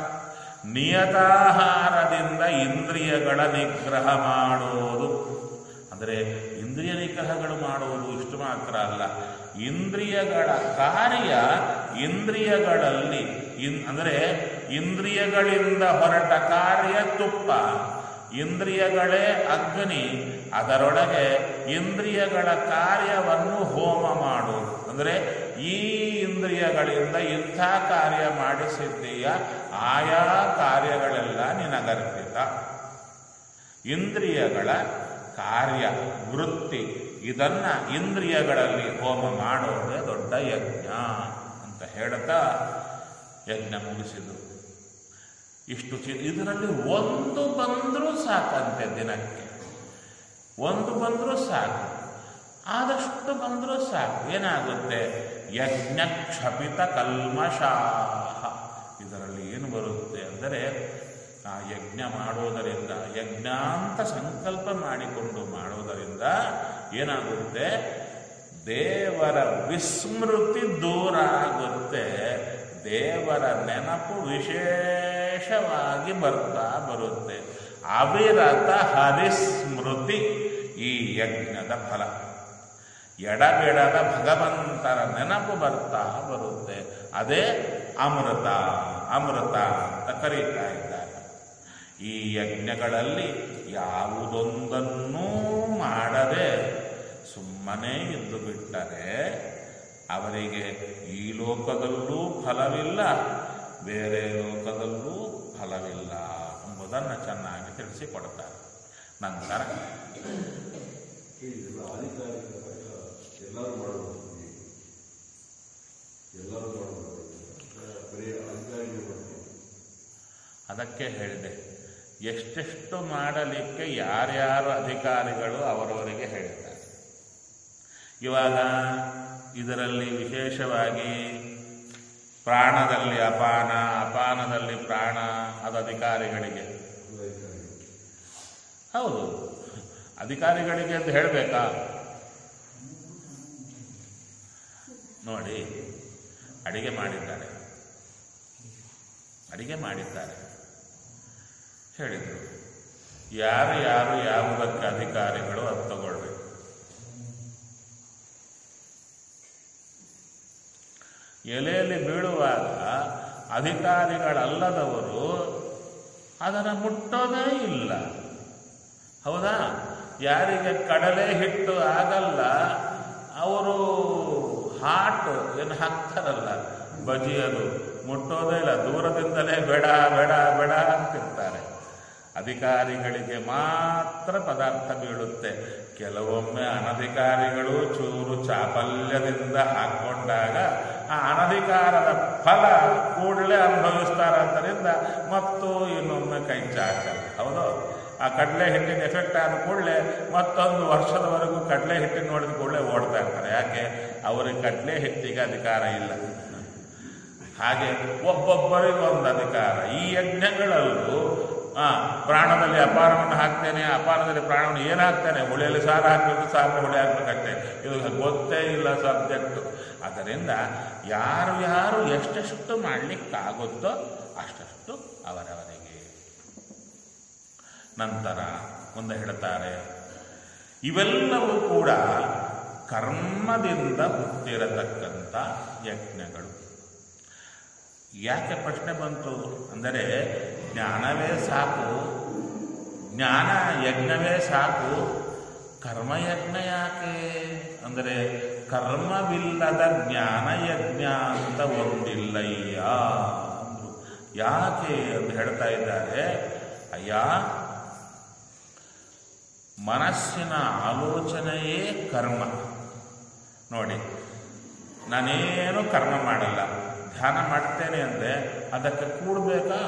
ನಿಯತಾಹಾರದಿಂದ ಇಂದ್ರಿಯಗಳ ನಿಗ್ರಹ ಮಾಡುವುದು. ಅಂದರೆ ಇಂದ್ರಿಯ ನಿಗ್ರಹಗಳು ಮಾಡುವುದು ಇಷ್ಟು ಮಾತ್ರ ಅಲ್ಲ, ಇಂದ್ರಿಯಗಳ ಕಾರ್ಯ ಇಂದ್ರಿಯಗಳಲ್ಲಿ ಇನ್ ಅಂದರೆ ಇಂದ್ರಿಯಗಳಿಂದ ಹೊರಟ ಕಾರ್ಯ ತುಪ್ಪ, ಇಂದ್ರಿಯಗಳೇ ಅಗ್ನಿ, ಅದರೊಳಗೆ ಇಂದ್ರಿಯಗಳ ಕಾರ್ಯವನ್ನು ಹೋಮ ಮಾಡುವುದು. ಅಂದರೆ ಈ ಇಂದ್ರಿಯಗಳಿಂದ ಇಂಥ ಕಾರ್ಯ ಮಾಡಿಸಿದ್ದೀಯ, ಆಯಾ ಕಾರ್ಯಗಳೆಲ್ಲ ನಿನಗರ್ಪಿತ. ಇಂದ್ರಿಯಗಳ ಕಾರ್ಯ ವೃತ್ತಿ ಇದನ್ನ ಇಂದ್ರಿಯಗಳಲ್ಲಿ ಹೋಮ ಮಾಡೋದೇ ದೊಡ್ಡ ಯಜ್ಞ ಅಂತ ಹೇಳ್ತಾ ಯಜ್ಞ ಮುಗಿಸಿದರು. ಇಷ್ಟು ಚಿ ಇದರಲ್ಲಿ ಒಂದು ಬಂದರೂ ಸಾಕಂತೆ, ದಿನಕ್ಕೆ ಒಂದು ಬಂದರೂ ಸಾಕು, ಆದಷ್ಟು ಬಂದರೂ ಸಾಕು. ಏನಾಗುತ್ತೆ? ಯಜ್ಞ ಕ್ಷಪಿತ ಕಲ್ಮಷಾಹ. ಇದರಲ್ಲಿ ಏನು ಬರುತ್ತೆ ಅಂದರೆ, ಆ ಯಜ್ಞ ಮಾಡೋದರಿಂದ, ಯಜ್ಞ ಅಂತ ಸಂಕಲ್ಪ ಮಾಡಿಕೊಂಡು ಮಾಡೋದರಿಂದ ಏನಾಗುತ್ತೆ? ದೇವರ ವಿಸ್ಮೃತಿ ದೂರ ಆಗುತ್ತೆ, ದೇವರ ನೆನಪು ವಿಶೇಷವಾಗಿ ಬರ್ತಾ ಬರುತ್ತೆ. ಅವಿರತ ಹರಿಸ್ಮೃತಿ ಈ ಯಜ್ಞದ ಫಲ. ಎಡಬಿಡದ ಭಗವಂತರ ನೆನಪು ಬರ್ತಾ ಬರುತ್ತೆ. ಅದೇ ಅಮೃತ, ಅಮೃತ ಅಂತ ಕರೀತಾ ಇದ್ದಾರೆ. ಈ ಯಜ್ಞಗಳಲ್ಲಿ ಯಾವುದೊಂದನ್ನೂ ಮಾಡದೆ ಸುಮ್ಮನೆ ಇದ್ದು ಬಿಟ್ಟರೆ ಅವರಿಗೆ ಈ ಲೋಕದಲ್ಲೂ ಫಲವಿಲ್ಲ, ಬೇರೆ ಲೋಕದಲ್ಲೂ ಫಲವಿಲ್ಲ ಎಂಬುದನ್ನು ಚೆನ್ನಾಗಿ ತಿಳಿಸಿಕೊಡ್ತಾರೆ. ನಂತರ ಎಲ್ಲರೂ ಮಾಡಬಹುದು, ಎಲ್ಲರೂ ಮಾಡಬಹುದು, ಬರೀ ಅಧಿಕಾರಿಗಳು ಮಾಡಬಹುದು. ಅದಕ್ಕೆ ಹೇಳಿದೆ, ಎಷ್ಟೆಷ್ಟು ಮಾಡಲಿಕ್ಕೆ ಯಾರ್ಯಾರು ಅಧಿಕಾರಿಗಳು ಅವರವರಿಗೆ ಹೇಳಿದ್ದಾರೆ. ಇವಾಗ ಇದರಲ್ಲಿ ವಿಶೇಷವಾಗಿ ಪ್ರಾಣದಲ್ಲಿ ಅಪಾನ, ಅಪಾನದಲ್ಲಿ ಪ್ರಾಣ, ಅದು ಅಧಿಕಾರಿಗಳಿಗೆ. ಹೌದು, ಅಧಿಕಾರಿಗಳಿಗೆ ಅಂತ ಹೇಳಬೇಕಾ? ನೋಡಿ, ಅಡಿಗೆ ಮಾಡಿದ್ದಾರೆ, ಅಡಿಗೆ ಮಾಡಿದ್ದಾರೆ ಹೇಳಿದರು. ಯಾರು ಯಾರು ಯಾವುದಕ್ಕೆ ಅಧಿಕಾರಿಗಳು ಅದು ತಗೊಳ್ಬೇಕು. ಎಲೆಯಲ್ಲಿ ಬೀಳುವಾಗ ಅಧಿಕಾರಿಗಳಲ್ಲದವರು ಅದನ್ನು ಮುಟ್ಟೋದೇ ಇಲ್ಲ. ಹೌದಾ? ಯಾರಿಗೆ ಕಡಲೆ ಹಿಟ್ಟು ಆಗಲ್ಲ ಅವರು ಹಾಟ್ ಏನು ಹಾಕ್ತಾರಲ್ಲ ಬಜಿಯದು, ಮುಟ್ಟೋದೇ ಇಲ್ಲ, ದೂರದಿಂದಲೇ ಬೇಡ ಬೇಡ ಬೇಡ ಅಂತಿರ್ತಾರೆ. ಅಧಿಕಾರಿಗಳಿಗೆ ಮಾತ್ರ ಪದಾರ್ಥ ಬೀಳುತ್ತೆ. ಕೆಲವೊಮ್ಮೆ ಅನಧಿಕಾರಿಗಳು ಚೂರು ಚಾಪಲ್ಯದಿಂದ ಹಾಕ್ಕೊಂಡಾಗ ಆ ಅನಧಿಕಾರದ ಫಲ ಕೂಡಲೇ ಅನುಭವಿಸ್ತಾರಾದ್ದರಿಂದ ಮತ್ತು ಇನ್ನೊಮ್ಮೆ ಕೈ ಚಾಚಲ್ಲ. ಹೌದು, ಆ ಕಡಲೆ ಹಿಟ್ಟಿನ ಎಫೆಕ್ಟ್ ಆದ ಕೂಡಲೇ ಮತ್ತೊಂದು ವರ್ಷದವರೆಗೂ ಕಡಲೆ ಹಿಟ್ಟಿನ ನೋಡಿದ ಕೂಡಲೇ ಓಡ್ತಾ ಇರ್ತಾರೆ. ಯಾಕೆ? ಅವರಿಗೆ ಕಡಲೆ ಹಿಟ್ಟಿಗೆ ಅಧಿಕಾರ ಇಲ್ಲ. ಹಾಗೆ ಒಬ್ಬೊಬ್ಬರಿಗೂ ಒಂದು ಅಧಿಕಾರ. ಈ ಯಜ್ಞಗಳಲ್ಲೂ ಆ ಪ್ರಾಣದಲ್ಲಿ ಅಪಾನವನ್ನು ಹಾಕ್ತೇನೆ, ಅಪಾನದಲ್ಲಿ ಪ್ರಾಣವನ್ನು ಏನು ಹಾಕ್ತೇನೆ, ಹುಳಿಯಲ್ಲಿ ಸಾರು ಹಾಕಬೇಕು, ಸಾರಿನ ಹುಳಿ ಹಾಕ್ಬೇಕಷ್ಟೇ. ಇದು ಗೊತ್ತೇ ಇಲ್ಲ ಸಬ್ಜೆಕ್ಟು. ಅದರಿಂದ ಯಾರು ಯಾರು ಎಷ್ಟೆಷ್ಟು ಮಾಡಲಿಕ್ಕಾಗುತ್ತೋ ಅಷ್ಟಷ್ಟು ಅವರವರಿಗೆ. ನಂತರ ಮುಂದೆ ಹೇಳ್ತಾರೆ, ಇವೆಲ್ಲವೂ ಕೂಡ ಕರ್ಮದಿಂದ ಹುಟ್ಟಿರತಕ್ಕಂಥ ಯಜ್ಞಗಳು. ಯಾಕೆ ಪ್ರಶ್ನೆ ಬಂತು ಅಂದರೆ, ಜ್ಞಾನವೇ ಸಾಕು, ಜ್ಞಾನ ಯಜ್ಞವೇ ಸಾಕು, ಕರ್ಮಯಜ್ಞ ಯಾಕೆ ಅಂದರೆ, ಕರ್ಮವಿಲ್ಲದ ಜ್ಞಾನಯಜ್ಞ ಅಂತ ಒಂದಿಲ್ಲಯ್ಯ ಅಂದರು. ಯಾಕೆ ಅಂತ ಹೇಳ್ತಾ ಇದ್ದಾರೆ. ಅಯ್ಯ, ಮನಸ್ಸಿನ ಆಲೋಚನೆಯೇ ಕರ್ಮ. ನೋಡಿ, ನಾನೇನು ಕರ್ಮ ಮಾಡಲ್ಲ, ಧ್ಯಾನ ಮಾಡ್ತೇನೆ ಅಂದರೆ ಅದಕ್ಕೆ ಕೂಡಬೇಕಾ?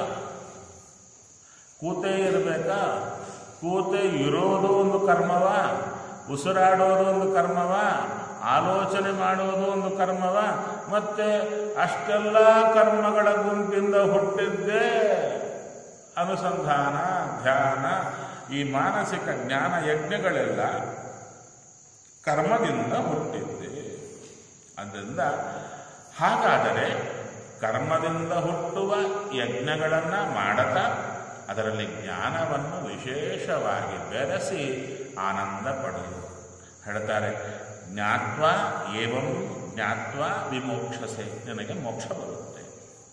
ಕೂತೇ ಇರಬೇಕಾ? ಕೂತೇ ಇರೋದು ಒಂದು ಕರ್ಮವ, ಉಸಿರಾಡೋದು ಒಂದು ಕರ್ಮವ, ಆಲೋಚನೆ ಮಾಡೋದು ಒಂದು ಕರ್ಮವ. ಮತ್ತೆ ಅಷ್ಟೆಲ್ಲ ಕರ್ಮಗಳ ಗುಂಪಿಂದ ಹುಟ್ಟಿದ್ದೇ ಅನುಸಂಧಾನ, ಧ್ಯಾನ, ಈ ಮಾನಸಿಕ ಜ್ಞಾನ ಯಜ್ಞಗಳೆಲ್ಲ ಕರ್ಮದಿಂದ ಹುಟ್ಟಿದ್ದೆ. ಆದ್ದರಿಂದ ಹಾಗಾದರೆ ಕರ್ಮದಿಂದ ಹುಟ್ಟುವ ಯಜ್ಞಗಳನ್ನು ಮಾಡತಾ ಅದರಲ್ಲಿ ಜ್ಞಾನವನ್ನು ವಿಶೇಷವಾಗಿ ಬೆರೆಸಿ ಆನಂದ ಪಡೆಯುವುದು. ಹೇಳ್ತಾರೆ, ಜ್ಞಾತ್ವ ಏವಂ ಜ್ಞಾತ್ವ ವಿಮೋಕ್ಷಸೆ, ನಿನಗೆ ಮೋಕ್ಷ ಬರುತ್ತೆ.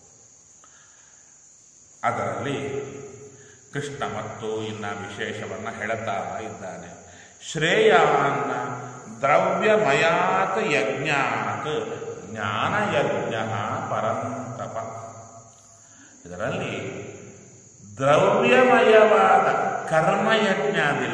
ಅದರಲ್ಲಿ ಕೃಷ್ಣ ಮತ್ತು ಇನ್ನ ವಿಶೇಷವನ್ನು ಹೇಳುತ್ತಾ ಇದ್ದಾನೆ. ಶ್ರೇಯಾನ್ನ ದ್ರವ್ಯಮಯಾತ್ ಯಜ್ಞಾತ್ ಜ್ಞಾನಯಜ್ಞ ಪರಂತಪ. ಇದರಲ್ಲಿ ದ್ರವ್ಯಮಯವಾದ ಕರ್ಮಯಜ್ಞ ಅದಿಲ್ಲ,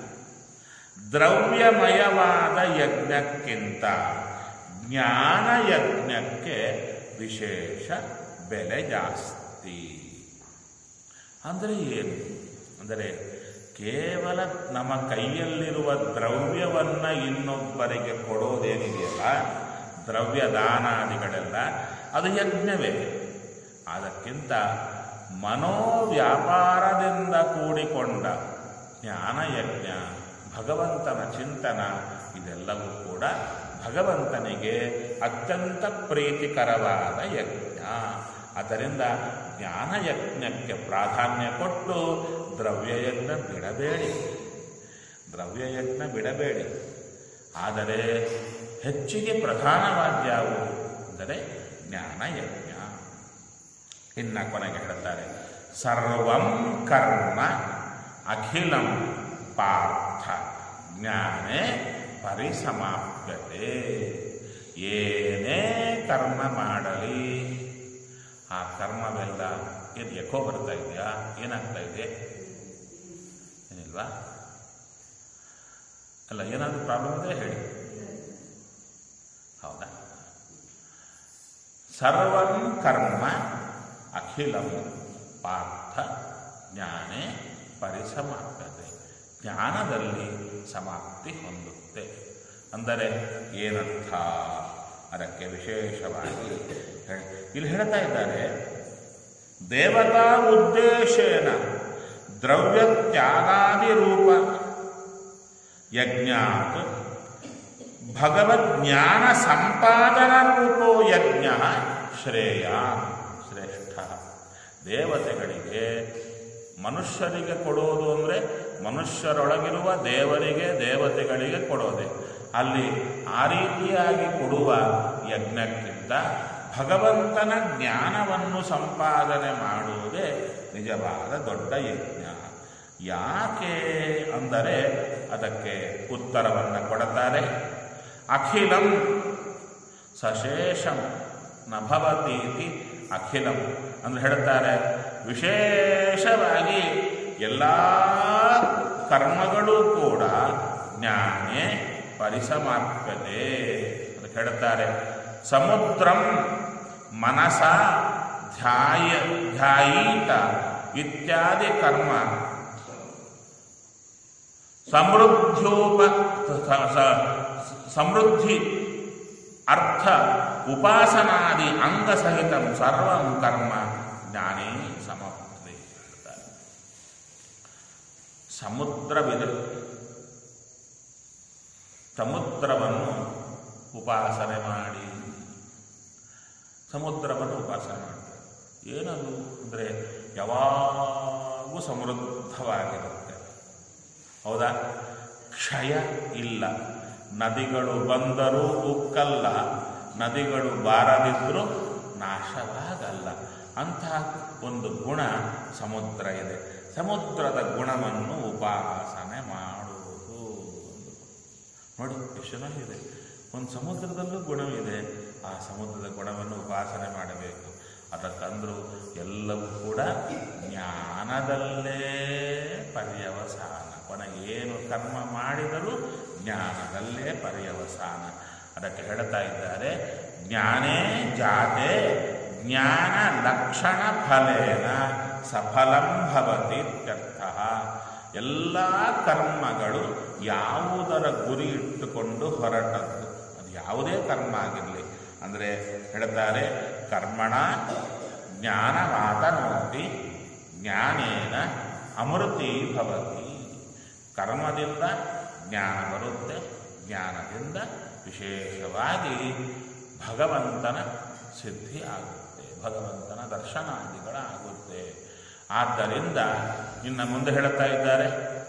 ದ್ರವ್ಯಮಯವಾದ ಯಜ್ಞಕ್ಕಿಂತ ಜ್ಞಾನಯಜ್ಞಕ್ಕೆ ವಿಶೇಷ ಬೆಲೆ ಜಾಸ್ತಿ. ಅಂದರೆ ಏನು ಅಂದರೆ, ಕೇವಲ ನಮ್ಮ ಕೈಯಲ್ಲಿರುವ ದ್ರವ್ಯವನ್ನು ಇನ್ನೊಬ್ಬರಿಗೆ ಕೊಡೋದೇನಿದೆಯಲ್ಲ, ದ್ರವ್ಯ ದಾನಾದಿಗಳೆಲ್ಲ ಅದು ಯಜ್ಞವೇ. ಅದಕ್ಕಿಂತ ಮನೋವ್ಯಾಪಾರದಿಂದ ಕೂಡಿಕೊಂಡ ಜ್ಞಾನಯಜ್ಞ, ಭಗವಂತನ ಚಿಂತನ, ಇದೆಲ್ಲವೂ ಕೂಡ ಭಗವಂತನಿಗೆ ಅತ್ಯಂತ ಪ್ರೀತಿಕರವಾದ ಯಜ್ಞ. ಆದ್ದರಿಂದ ಜ್ಞಾನಯಜ್ಞಕ್ಕೆ ಪ್ರಾಧಾನ್ಯ ಕೊಟ್ಟು ದ್ರವ್ಯಯಜ್ಞ ಬಿಡಬೇಡಿ, ದ್ರವ್ಯಯಜ್ಞ ಬಿಡಬೇಡಿ. ಆದರೆ ಹೆಚ್ಚಿಗೆ ಪ್ರಧಾನವಾದ್ಯಾವುದು ಅಂದರೆ ಜ್ಞಾನಯಜ್ಞ. ಇನ್ನು ಕೊನೆಗೆ ಹೇಳ್ತಾರೆ, ಸರ್ವಂ ಕರ್ಮ ಅಖಿಲಂ ಪಾರ್ಥ ಜ್ಞಾನೇ ಪರಿಸಮಾಪ್ಯತೆ. ಏನೇ ಕರ್ಮ ಮಾಡಲಿ ಆ ಕರ್ಮವೆಲ್ಲ ಏನು ಎಕೋ ಬರ್ತಾ ಇದೆಯಾ? ಏನಾಗ್ತಾ ಇದೆ? ಏನಿಲ್ವಾ? ಅಲ್ಲ, ಏನಾದರೂ ಪ್ರಾಬ್ಲಮ್ ಇದ್ರೆ ಹೇಳಿ. ಹೌದಾ? ಸರ್ವಂ ಕರ್ಮ ಅಖಿಲಂ ಪಾರ್ಥ ಜ್ಞಾನೇ ಪರಿಸಮಾಪ್ಯತೆ. ಜ್ಞಾನದಲ್ಲಿ ಸಮಾಪ್ತಿ ಹೊಂದುತ್ತೆ. ಅಂದರೆ ಏನರ್ಥ? ಅದಕ್ಕೆ ವಿಶೇಷವಾಗಿ ಇಲ್ಲಿ ಹೇಳ್ತಾ ಇದ್ದಾರೆ, ದೇವತಾ ಉದ್ದೇಶೇನ ದ್ರವ್ಯತ್ಯಾಗಾದಿ ರೂಪ ಯಜ್ಞಾತ್ ಭಗವಜ್ಞಾನ ಸಂಪಾದನ ರೂಪೋ ಯಜ್ಞ ಶ್ರೇಯ ಶ್ರೇಷ್ಠ. ದೇವತೆಗಳಿಗೆ ಮನುಷ್ಯರಿಗೆ ಕೊಡೋದು ಅಂದರೆ ಮನುಷ್ಯರೊಳಗಿರುವ ದೇವರಿಗೆ ದೇವತೆಗಳಿಗೆ ಕೊಡೋದೆ. ಅಲ್ಲಿ ಆ ರೀತಿಯಾಗಿ ಕೊಡುವ ಯಜ್ಞಕ್ಕಿಂತ ಭಗವಂತನ ಜ್ಞಾನವನ್ನು ಸಂಪಾದನೆ ಮಾಡುವುದೇ ನಿಜವಾದ ದೊಡ್ಡ ಯಜ್ಞ. ಯಾಕೆ ಅಂದರೆ ಅದಕ್ಕೆ ಉತ್ತರವನ್ನು ಕೊಡುತ್ತಾರೆ. ಅಖಿಲಂ ಸಶೇಷಂ ನಭವತೀತಿ ಅಖಿಲಂ ಅಂದರೆ ಹೇಳ್ತಾರೆ, ವಿಶೇಷವಾಗಿ ಎಲ್ಲ ಕರ್ಮಗಳೂ ಕೂಡ ಜ್ಞಾನೇ ಪರಿಸಮಾಪ್ಯತೆ. ಅದಕ್ಕೆ ಹೇಳ್ತಾರೆ, ಸಮುದ್ರಂ ಮನಸ ಧ್ಯಾಯ ಧ್ಯಾಯೀತ ಇತ್ಯಾದಿ ಕರ್ಮ ಸಮೃದ್ಧೋಪ ಸಮೃದ್ಧಿ ಅರ್ಥ ಉಪಾಸನಾದಿ ಅಂಗಸಹಿತ ಸರ್ವಂ ಕರ್ಮ ಜ್ಞಾನೇ ಸಮಪ್ತಿ. ಸಮುದ್ರವಿದೆ, ಸಮುದ್ರವನ್ನು ಉಪಾಸನೆ ಮಾಡಿ, ಸಮುದ್ರವನ್ನು ಉಪಾಸನೆ ಮಾಡ್ತಾರೆ. ಏನದು ಅಂದರೆ ಯಾವಾಗೂ ಸಮೃದ್ಧವಾಗಿರುತ್ತೆ. ಹೌದಾ? ಕ್ಷಯ ಇಲ್ಲ. ನದಿಗಳು ಬಂದರೂ ಉಕ್ಕಲ್ಲ, ನದಿಗಳು ಬಾರದಿದ್ದರೂ ನಾಶವಾಗಲ್ಲ. ಅಂತಹ ಒಂದು ಗುಣ ಸಮುದ್ರ ಇದೆ. ಸಮುದ್ರದ ಗುಣವನ್ನು ಉಪಾಸನೆ ಮಾಡುವುದು. ನೋಡಿ ಎಷ್ಟು ಚೆನ್ನಾಗಿದೆ. ಒಂದು ಸಮುದ್ರದಲ್ಲೂ ಗುಣವಿದೆ, ಆ ಸಮುದ್ರದ ಗುಣವನ್ನು ಉಪಾಸನೆ ಮಾಡಬೇಕು. ಅದಕ್ಕಂದ್ರೂ ಎಲ್ಲವೂ ಕೂಡ ಜ್ಞಾನದಲ್ಲೇ ಪರ್ಯವಸಾನ. ಪುನಃ ಏನು ಕರ್ಮ ಮಾಡಿದರೂ ಜ್ಞಾನದಲ್ಲೇ ಪರ್ಯವಸಾನ. ಅದಕ್ಕೆ ಹೇಳ್ತಾ ಇದ್ದಾರೆ, ಜ್ಞಾನೇ ಜಾತೆ ಜ್ಞಾನ ಲಕ್ಷಣ ಫಲೇನ ಸಫಲಂ ಭವತಿ ಇತ್ಯರ್ಥಃ. ಎಲ್ಲ ಕರ್ಮಗಳು ಯಾವುದರ ಗುರಿ ಇಟ್ಟುಕೊಂಡು ಹೊರಟದ್ದು, ಅದು ಯಾವುದೇ ಕರ್ಮ ಆಗಿರಲಿ ಅಂದರೆ ಹೇಳ್ತಾರೆ, ಕರ್ಮಣ ಜ್ಞಾನವಾತನೋತಿ ಜ್ಞಾನೇನ ಅಮೃತಿ ಭವತಿ. ಕರ್ಮದಿಂದ ಜ್ಞಾನ ಬರುತ್ತೆ, ಜ್ಞಾನದಿಂದ ವಿಶೇಷವಾಗಿ ಭಗವಂತನ ಸಿದ್ಧಿ ಆಗುತ್ತೆ, ಭಗವಂತನ ದರ್ಶನಾದಿಗಳಾಗುತ್ತೆ. ಆದ್ದರಿಂದ ಇನ್ನು ಮುಂದೆ ಹೇಳುತ್ತಾ ಇದ್ದಾರೆ,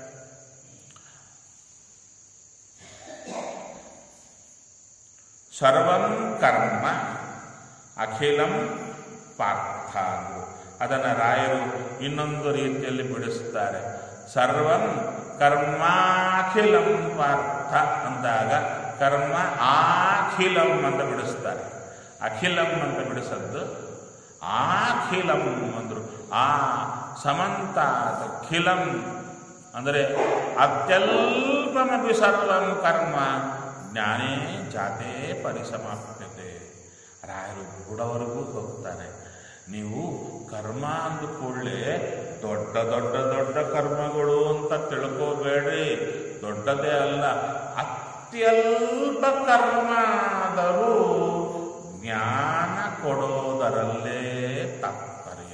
ಸರ್ವಂ ಕರ್ಮ ಅಖಿಲಂ ಪಾರ್ಥ. ಅದನ್ನು ರಾಯರು ಇನ್ನೊಂದು ರೀತಿಯಲ್ಲಿ ಬಿಡಿಸುತ್ತಾರೆ. ಸರ್ವಂ ಕರ್ಮಾಖಿಲಂ ಪಾರ್ಥ ಅಂದಾಗ ಕರ್ಮ ಆಖಿಲಂ ಅಂತ ಬಿಡಿಸ್ತಾರೆ. ಅಖಿಲಂ ಅಂತ ಬಿಡಿಸದ್ದು ಆಖಿಲಂ ಅಂದರು. ಆ ಸಮಂತಾತ್ ಖಿಲಂ ಅಂದರೆ ಅತ್ಯಲ್ಪಮಪಿ ಸರ್ವಂ ಕರ್ಮ ಜ್ಞಾನೇ ಜಾತೇ ಪರಿಸಮಾಪ್ಯತೆ. ರಾಯರು ಬುಡವರೆಗೂ ಹೋಗ್ತಾರೆ. ನೀವು ಕರ್ಮ ಅಂದ ಕೂಡಲೇ ದೊಡ್ಡ ದೊಡ್ಡ ದೊಡ್ಡ ಕರ್ಮಗಳು ಅಂತ ತಿಳ್ಕೋಬೇಡ್ರಿ. ದೊಡ್ಡದೇ ಅಲ್ಲ, ಅತ್ಯಲ್ಪ ಕರ್ಮ ಆದರೂ ಜ್ಞಾನ ಕೊಡೋದರಲ್ಲೇ ತಾತ್ಪರ್ಯ.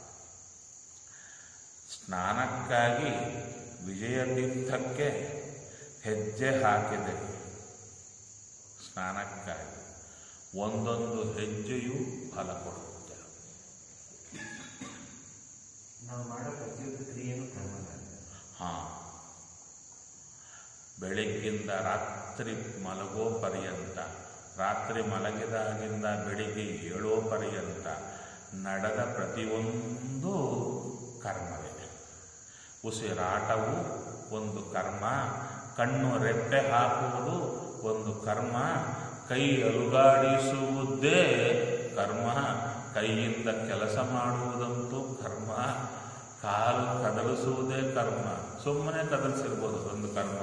ಸ್ನಾನಕ್ಕಾಗಿ ವಿಜಯತೀರ್ಥಕ್ಕೆ ಹೆಜ್ಜೆ ಹಾಕಿದೆ. ಸ್ನಾನಕ್ಕಾಗಿ ಒಂದೊಂದು ಹೆಜ್ಜೆಯೂ ಫಲ ಕೊಡುತ್ತೆ. ನಾವು ಮಾಡೋ ಪ್ರತಿಯೊಂದು ಕ್ರಿಯೆನೂ ಕರ್ಮ. ಹಾಂ, ಬೆಳಗ್ಗಿಂದ ರಾತ್ರಿ ಮಲಗೋ ಪರ್ಯಂತ, ರಾತ್ರಿ ಮಲಗಿದಾಗಿಂದ ಬೆಳಿಗ್ಗೆ ಏಳೋ ಪರ್ಯಂತ ನಡೆದ ಪ್ರತಿಯೊಂದು ಕರ್ಮವೇ. ಉಸಿರಾಟವು ಒಂದು ಕರ್ಮ, ಕಣ್ಣು ರೆಪ್ಪೆ ಹಾಕುವುದು ಒಂದು ಕರ್ಮ, ಕೈ ಅಲುಗಾಡಿಸುವುದೇ ಕರ್ಮ, ಕೈಯಿಂದ ಕೆಲಸ ಮಾಡುವುದಂತೂ ಕರ್ಮ, ಕಾಲು ಕದಲಿಸುವುದೇ ಕರ್ಮ. ಸುಮ್ಮನೆ ಕದಲಿಸಿರ್ಬೋದು ಒಂದು ಕರ್ಮ,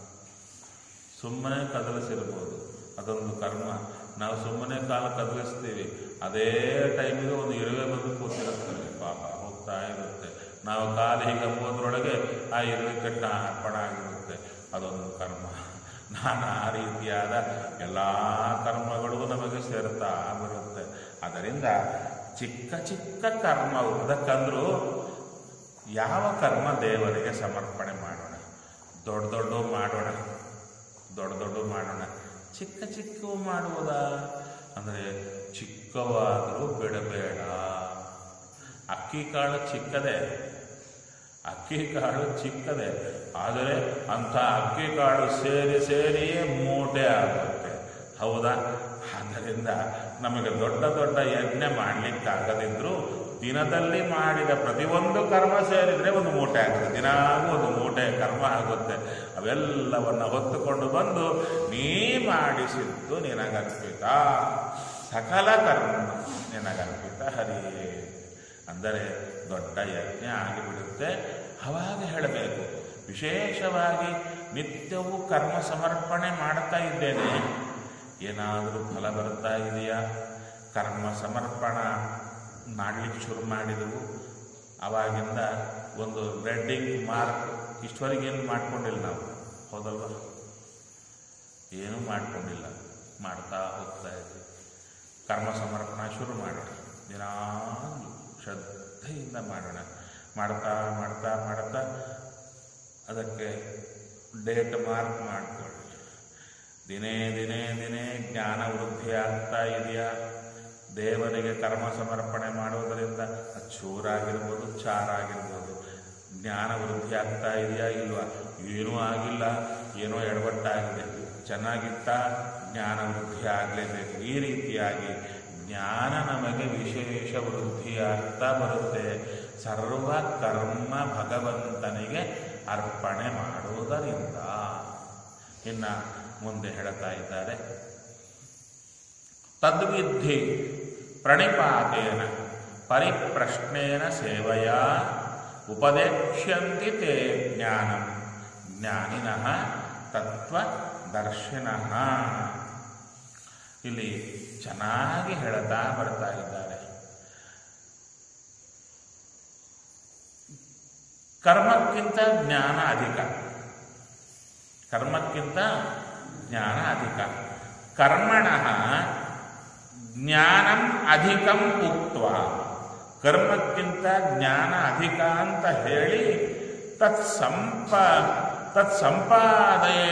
ಸುಮ್ಮನೆ ಕದಲಿಸಿರ್ಬೋದು ಅದೊಂದು ಕರ್ಮ. ನಾವು ಸುಮ್ಮನೆ ಕಾಲು ಕದಲಿಸ್ತೀವಿ, ಅದೇ ಟೈಮಿಗೆ ಒಂದು ಇರುವೆ ಬಂದು ಕೂತಿರುತ್ತವೆ, ಪಾಪ ಹೋಗ್ತಾ ಇರುತ್ತೆ. ನಾವು ಕಾಲು ಹೀಗೆ ಹೋದ್ರೊಳಗೆ ಆ ಇರುವೆ ಕೆಟ್ಟ ಅರ್ಪಣ ಆಗಿರುತ್ತೆ, ಅದೊಂದು ಕರ್ಮ. ನಾನಾ ರೀತಿಯಾದ ಎಲ್ಲ ಕರ್ಮಗಳು ನಮಗೆ ಸೇರ್ತಾ ಬರುತ್ತೆ. ಅದರಿಂದ ಚಿಕ್ಕ ಚಿಕ್ಕ ಕರ್ಮವು, ಅದಕ್ಕಂದ್ರೂ ಯಾವ ಕರ್ಮ ದೇವರಿಗೆ ಸಮರ್ಪಣೆ ಮಾಡೋಣ, ದೊಡ್ಡ ದೊಡ್ಡ ಮಾಡೋಣ, ದೊಡ್ಡ ದೊಡ್ಡ ಮಾಡೋಣ, ಚಿಕ್ಕ ಚಿಕ್ಕವು ಮಾಡುವುದಾ ಅಂದರೆ ಚಿಕ್ಕವಾದರೂ ಬಿಡಬೇಡ. ಅಕ್ಕಿ ಕಾಳು ಚಿಕ್ಕದೇ, ಅಕ್ಕಿ ಕಾಳು ಚಿಕ್ಕದೇ, ಆದರೆ ಅಂಥ ಅಕ್ಕಿ ಕಾಳು ಸೇರಿ ಸೇರಿಯೇ ಮೂಟೆ ಆಗುತ್ತೆ, ಹೌದಾ? ಆದ್ದರಿಂದ ನಮಗೆ ದೊಡ್ಡ ದೊಡ್ಡ ಯಜ್ಞ ಮಾಡಲಿಕ್ಕಾಗದಿದ್ರೂ ದಿನದಲ್ಲಿ ಮಾಡಿದ ಪ್ರತಿಯೊಂದು ಕರ್ಮ ಸೇರಿದರೆ ಒಂದು ಮೂಟೆ ಆಗುತ್ತೆ, ದಿನಾಗೂ ಒಂದು ಮೂಟೆ ಕರ್ಮ ಆಗುತ್ತೆ. ಅವೆಲ್ಲವನ್ನು ಹೊತ್ತುಕೊಂಡು ಬಂದು ನೀ ಮಾಡಿಸಿದ್ದು ನಿನಗರ್ಪಿತ, ಸಕಲ ಕರ್ಮ ನಿನಗರ್ಪಿತ ಹರಿಯೇ ಅಂದರೆ ದೊಡ್ಡ ಯಜ್ಞ ಆಗಿಬಿಡುತ್ತೆ. ಅವಾಗ ಹೇಳಬೇಕು, ವಿಶೇಷವಾಗಿ ನಿತ್ಯವೂ ಕರ್ಮ ಸಮರ್ಪಣೆ ಮಾಡ್ತಾ ಇದ್ದೇನೆ, ಏನಾದರೂ ಫಲ ಬರ್ತಾ ಇದೆಯಾ? ಕರ್ಮ ಸಮರ್ಪಣ ಮಾಡಲಿಕ್ಕೆ ಶುರು ಮಾಡಿದೆವು, ಆವಾಗಿಂದ ಒಂದು ರೆಡ್ಡಿಂಗ್ ಮಾರ್ಕ್ ಇಷ್ಟವರೆಗೇನು ಮಾಡ್ಕೊಂಡಿಲ್ಲ ನಾವು, ಹೌದಲ್ವ? ಏನೂ ಮಾಡ್ಕೊಂಡಿಲ್ಲ, ಮಾಡ್ತಾ ಹೋಗ್ತಾ ಇದ್ವಿ. ಕರ್ಮ ಸಮರ್ಪಣಾ ಶುರು ಮಾಡೋಣ, ದಿನಾಲು ಶ್ರದ್ಧೆಯಿಂದ ಮಾಡೋಣ. ಮಾಡ್ತಾ ಮಾಡ್ತಾ ಮಾಡ್ತಾ ಅದಕ್ಕೆ ಡೇಟ್ ಮಾರ್ಕ್ ಮಾಡಿಕೊಳ್ಳಿ. ದಿನೇ ದಿನೇ ದಿನೇ ಜ್ಞಾನ ವೃದ್ಧಿ ಆಗ್ತಾ ಇದೆಯಾ? ದೇವರಿಗೆ ಕರ್ಮ ಸಮರ್ಪಣೆ ಮಾಡುವುದರಿಂದ ಚೂರಾಗಿರ್ಬೋದು, ಚಾರಾಗಿರ್ಬೋದು, ಜ್ಞಾನ ವೃದ್ಧಿ ಆಗ್ತಾ ಇದೆಯಾ ಇಲ್ವಾ? ಏನೂ ಆಗಿಲ್ಲ, ಏನೋ ಎಡವಟ್ಟಾಗಿದೆ, ಚೆನ್ನಾಗಿತ್ತ, ಜ್ಞಾನ ವೃದ್ಧಿ ಆಗಲೇಬೇಕು. ಈ ರೀತಿಯಾಗಿ ಜ್ಞಾನ ನಮಗೆ ವಿಶೇಷ ವೃದ್ಧಿಯಾಗ್ತಾ ಬರುತ್ತೆ. ಸರ್ವ ಕರ್ಮ ಭಗವಂತನಿಗೆ ಅರ್ಪಣೆ ಮಾಡುವುದರಿಂದ. ಇನ್ನು ಮುಂದೆ ಹೇಳ್ತಾ ಇದ್ದಾರೆ, ತದ್ವಿಧಿ ಪ್ರಣಿಪಾತೇನ ಪರಿಪ್ರಶ್ನೇನ ಸೇವೆಯ ಉಪದೇಕ್ಷ್ಯಂತಿ ತೇ ಜ್ಞಾನಂ ಜ್ಞಾನಿನಃ ತತ್ವದರ್ಶಿನಃ. ಇಲ್ಲಿ ಚೆನ್ನಾಗಿ ಹೇಳ್ತಾ ಬರ್ತಾ ಇದ್ದಾರೆ. ಕರ್ಮಕ್ಕಿಂತ ಜ್ಞಾನ ಅಧಿಕ, ಕರ್ಮಕ್ಕಿಂತ ಜ್ಞಾನ ಅಧಿಕ. ಕರ್ಮಣಃ ಜ್ಞಾನಂ ಅಧಿಕಂ ಉಕ್ತ್ವಾ, ಕರ್ಮಕ್ಕಿಂತ ಜ್ಞಾನ ಅಧಿಕ ಅಂತ ಹೇಳಿ ತತ್ ಸಂಪ ತತ್ ಸಂಪಾದಯೇ,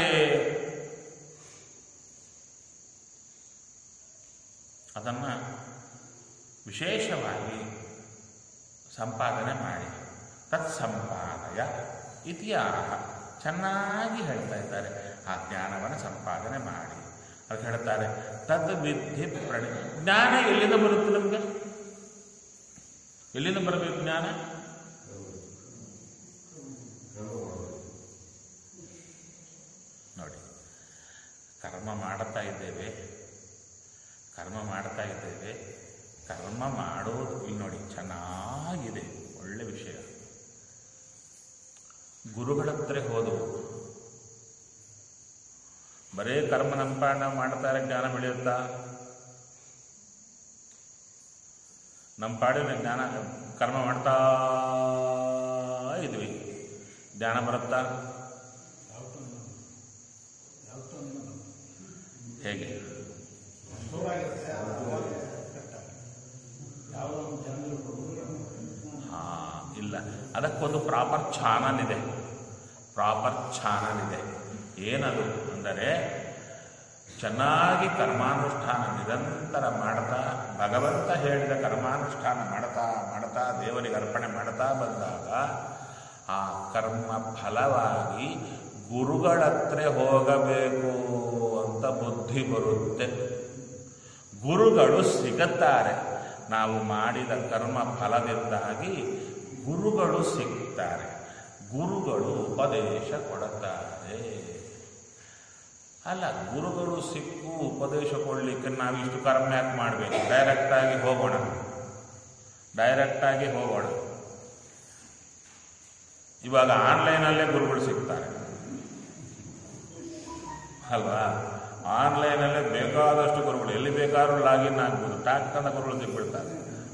ಅದನ್ನು ವಿಶೇಷವಾಗಿ ಸಂಪಾದನೆ ಮಾಡಿ. ತತ್ ಸಂಪಾದಯ ಇತಿಹಾಸ ಚೆನ್ನಾಗಿ ಹೇಳ್ತಾ ಇದ್ದಾರೆ. ಆ ಜ್ಞಾನವನ್ನು ಸಂಪಾದನೆ ಮಾಡಿ. ಅದಕ್ಕೆ ಹೇಳ್ತಾರೆ ತದ್ ವಿಧಿ ಪ್ರಣಿ. ಜ್ಞಾನ ಎಲ್ಲಿಂದ ಬರುತ್ತೆ ನಮಗೆ? ಎಲ್ಲಿಂದ ಬರಬೇಕು ಜ್ಞಾನ? ನೋಡಿ, ಕರ್ಮ ಮಾಡುತ್ತಾ ಇದ್ದೇವೆ, ಕರ್ಮ ಮಾಡ್ತಾ ಇದ್ದೇವೆ. ಕರ್ಮ ಮಾಡೋದು ಇಲ್ಲಿ ನೋಡಿ ಚೆನ್ನಾಗಿದೆ, ಒಳ್ಳೆ ವಿಷಯ. ಗುರುಗಳ ಹತ್ರ ಹೋದವು, ಬರೇ ಕರ್ಮ ನಂಪಾಡ ಮಾಡ್ತಾರೆ, ಜ್ಞಾನ ಬೆಳೆಯುತ್ತಾ? ನಮ್ಮ ಪಾಡಿನ ಜ್ಞಾನ ಕರ್ಮ ಮಾಡ್ತಾ ಇದ್ವಿ, ಜ್ಞಾನ ಬರುತ್ತಾ? ಹೇಗೆ? ಹಾ, ಇಲ್ಲ. ಅದಕ್ಕೊಂದು ಪ್ರಾಪರ್ ಚಾನಲ್ ಇದೆ, ಪ್ರಾಪರ್ ಚಾನಲ್ ಇದೆ. ಏನದು ಅಂದರೆ, ಚೆನ್ನಾಗಿ ಕರ್ಮಾನುಷ್ಠಾನ ನಿರಂತರ ಮಾಡ್ತಾ, ಭಗವಂತ ಹೇಳಿದ ಕರ್ಮಾನುಷ್ಠಾನ ಮಾಡ್ತಾ ಮಾಡ್ತಾ ದೇವರಿಗೆ ಅರ್ಪಣೆ ಮಾಡ್ತಾ ಬಂದಾಗ ಆ ಕರ್ಮ ಫಲವಾಗಿ ಗುರುಗಳತ್ರ ಹೋಗಬೇಕು ಅಂತ ಬುದ್ಧಿ ಬರುತ್ತೆ. ಗುರುಗಳು ಸಿಗುತ್ತಾರೆ. ನಾವು ಮಾಡಿದ ಕರ್ಮ ಫಲದಿಂದಾಗಿ ಗುರುಗಳು ಸಿಗ್ತಾರೆ. ಗುರುಗಳು ಉಪದೇಶ ಕೊಡುತ್ತಾರೆ. ಅಲ್ಲ, ಗುರುಗಳು ಸಿಕ್ಕು ಉಪದೇಶ ಕೊಡಲಿಕ್ಕೆ ನಾವಿಷ್ಟು ಕರ್ಮ ಯಾಕೆ ಮಾಡಬೇಕು? ಡೈರೆಕ್ಟಾಗಿ ಹೋಗೋಣ, ಡೈರೆಕ್ಟಾಗಿ ಹೋಗೋಣ. ಇವಾಗ ಆನ್ಲೈನಲ್ಲೇ ಗುರುಗಳು ಸಿಗ್ತಾರೆ ಅಲ್ವಾ? ಆನ್ಲೈನಲ್ಲೇ ಬೇಕಾದಷ್ಟು ಗುರುಗಳು, ಎಲ್ಲಿ ಬೇಕಾದ್ರೂ ಲಾಗಿನ್ ಆಗ್ಬೋದು, ಟಾಕ್ತಂದ ಗುರುಗಳು ಸಿಗ್ಬಿಡ್ತಾರೆ.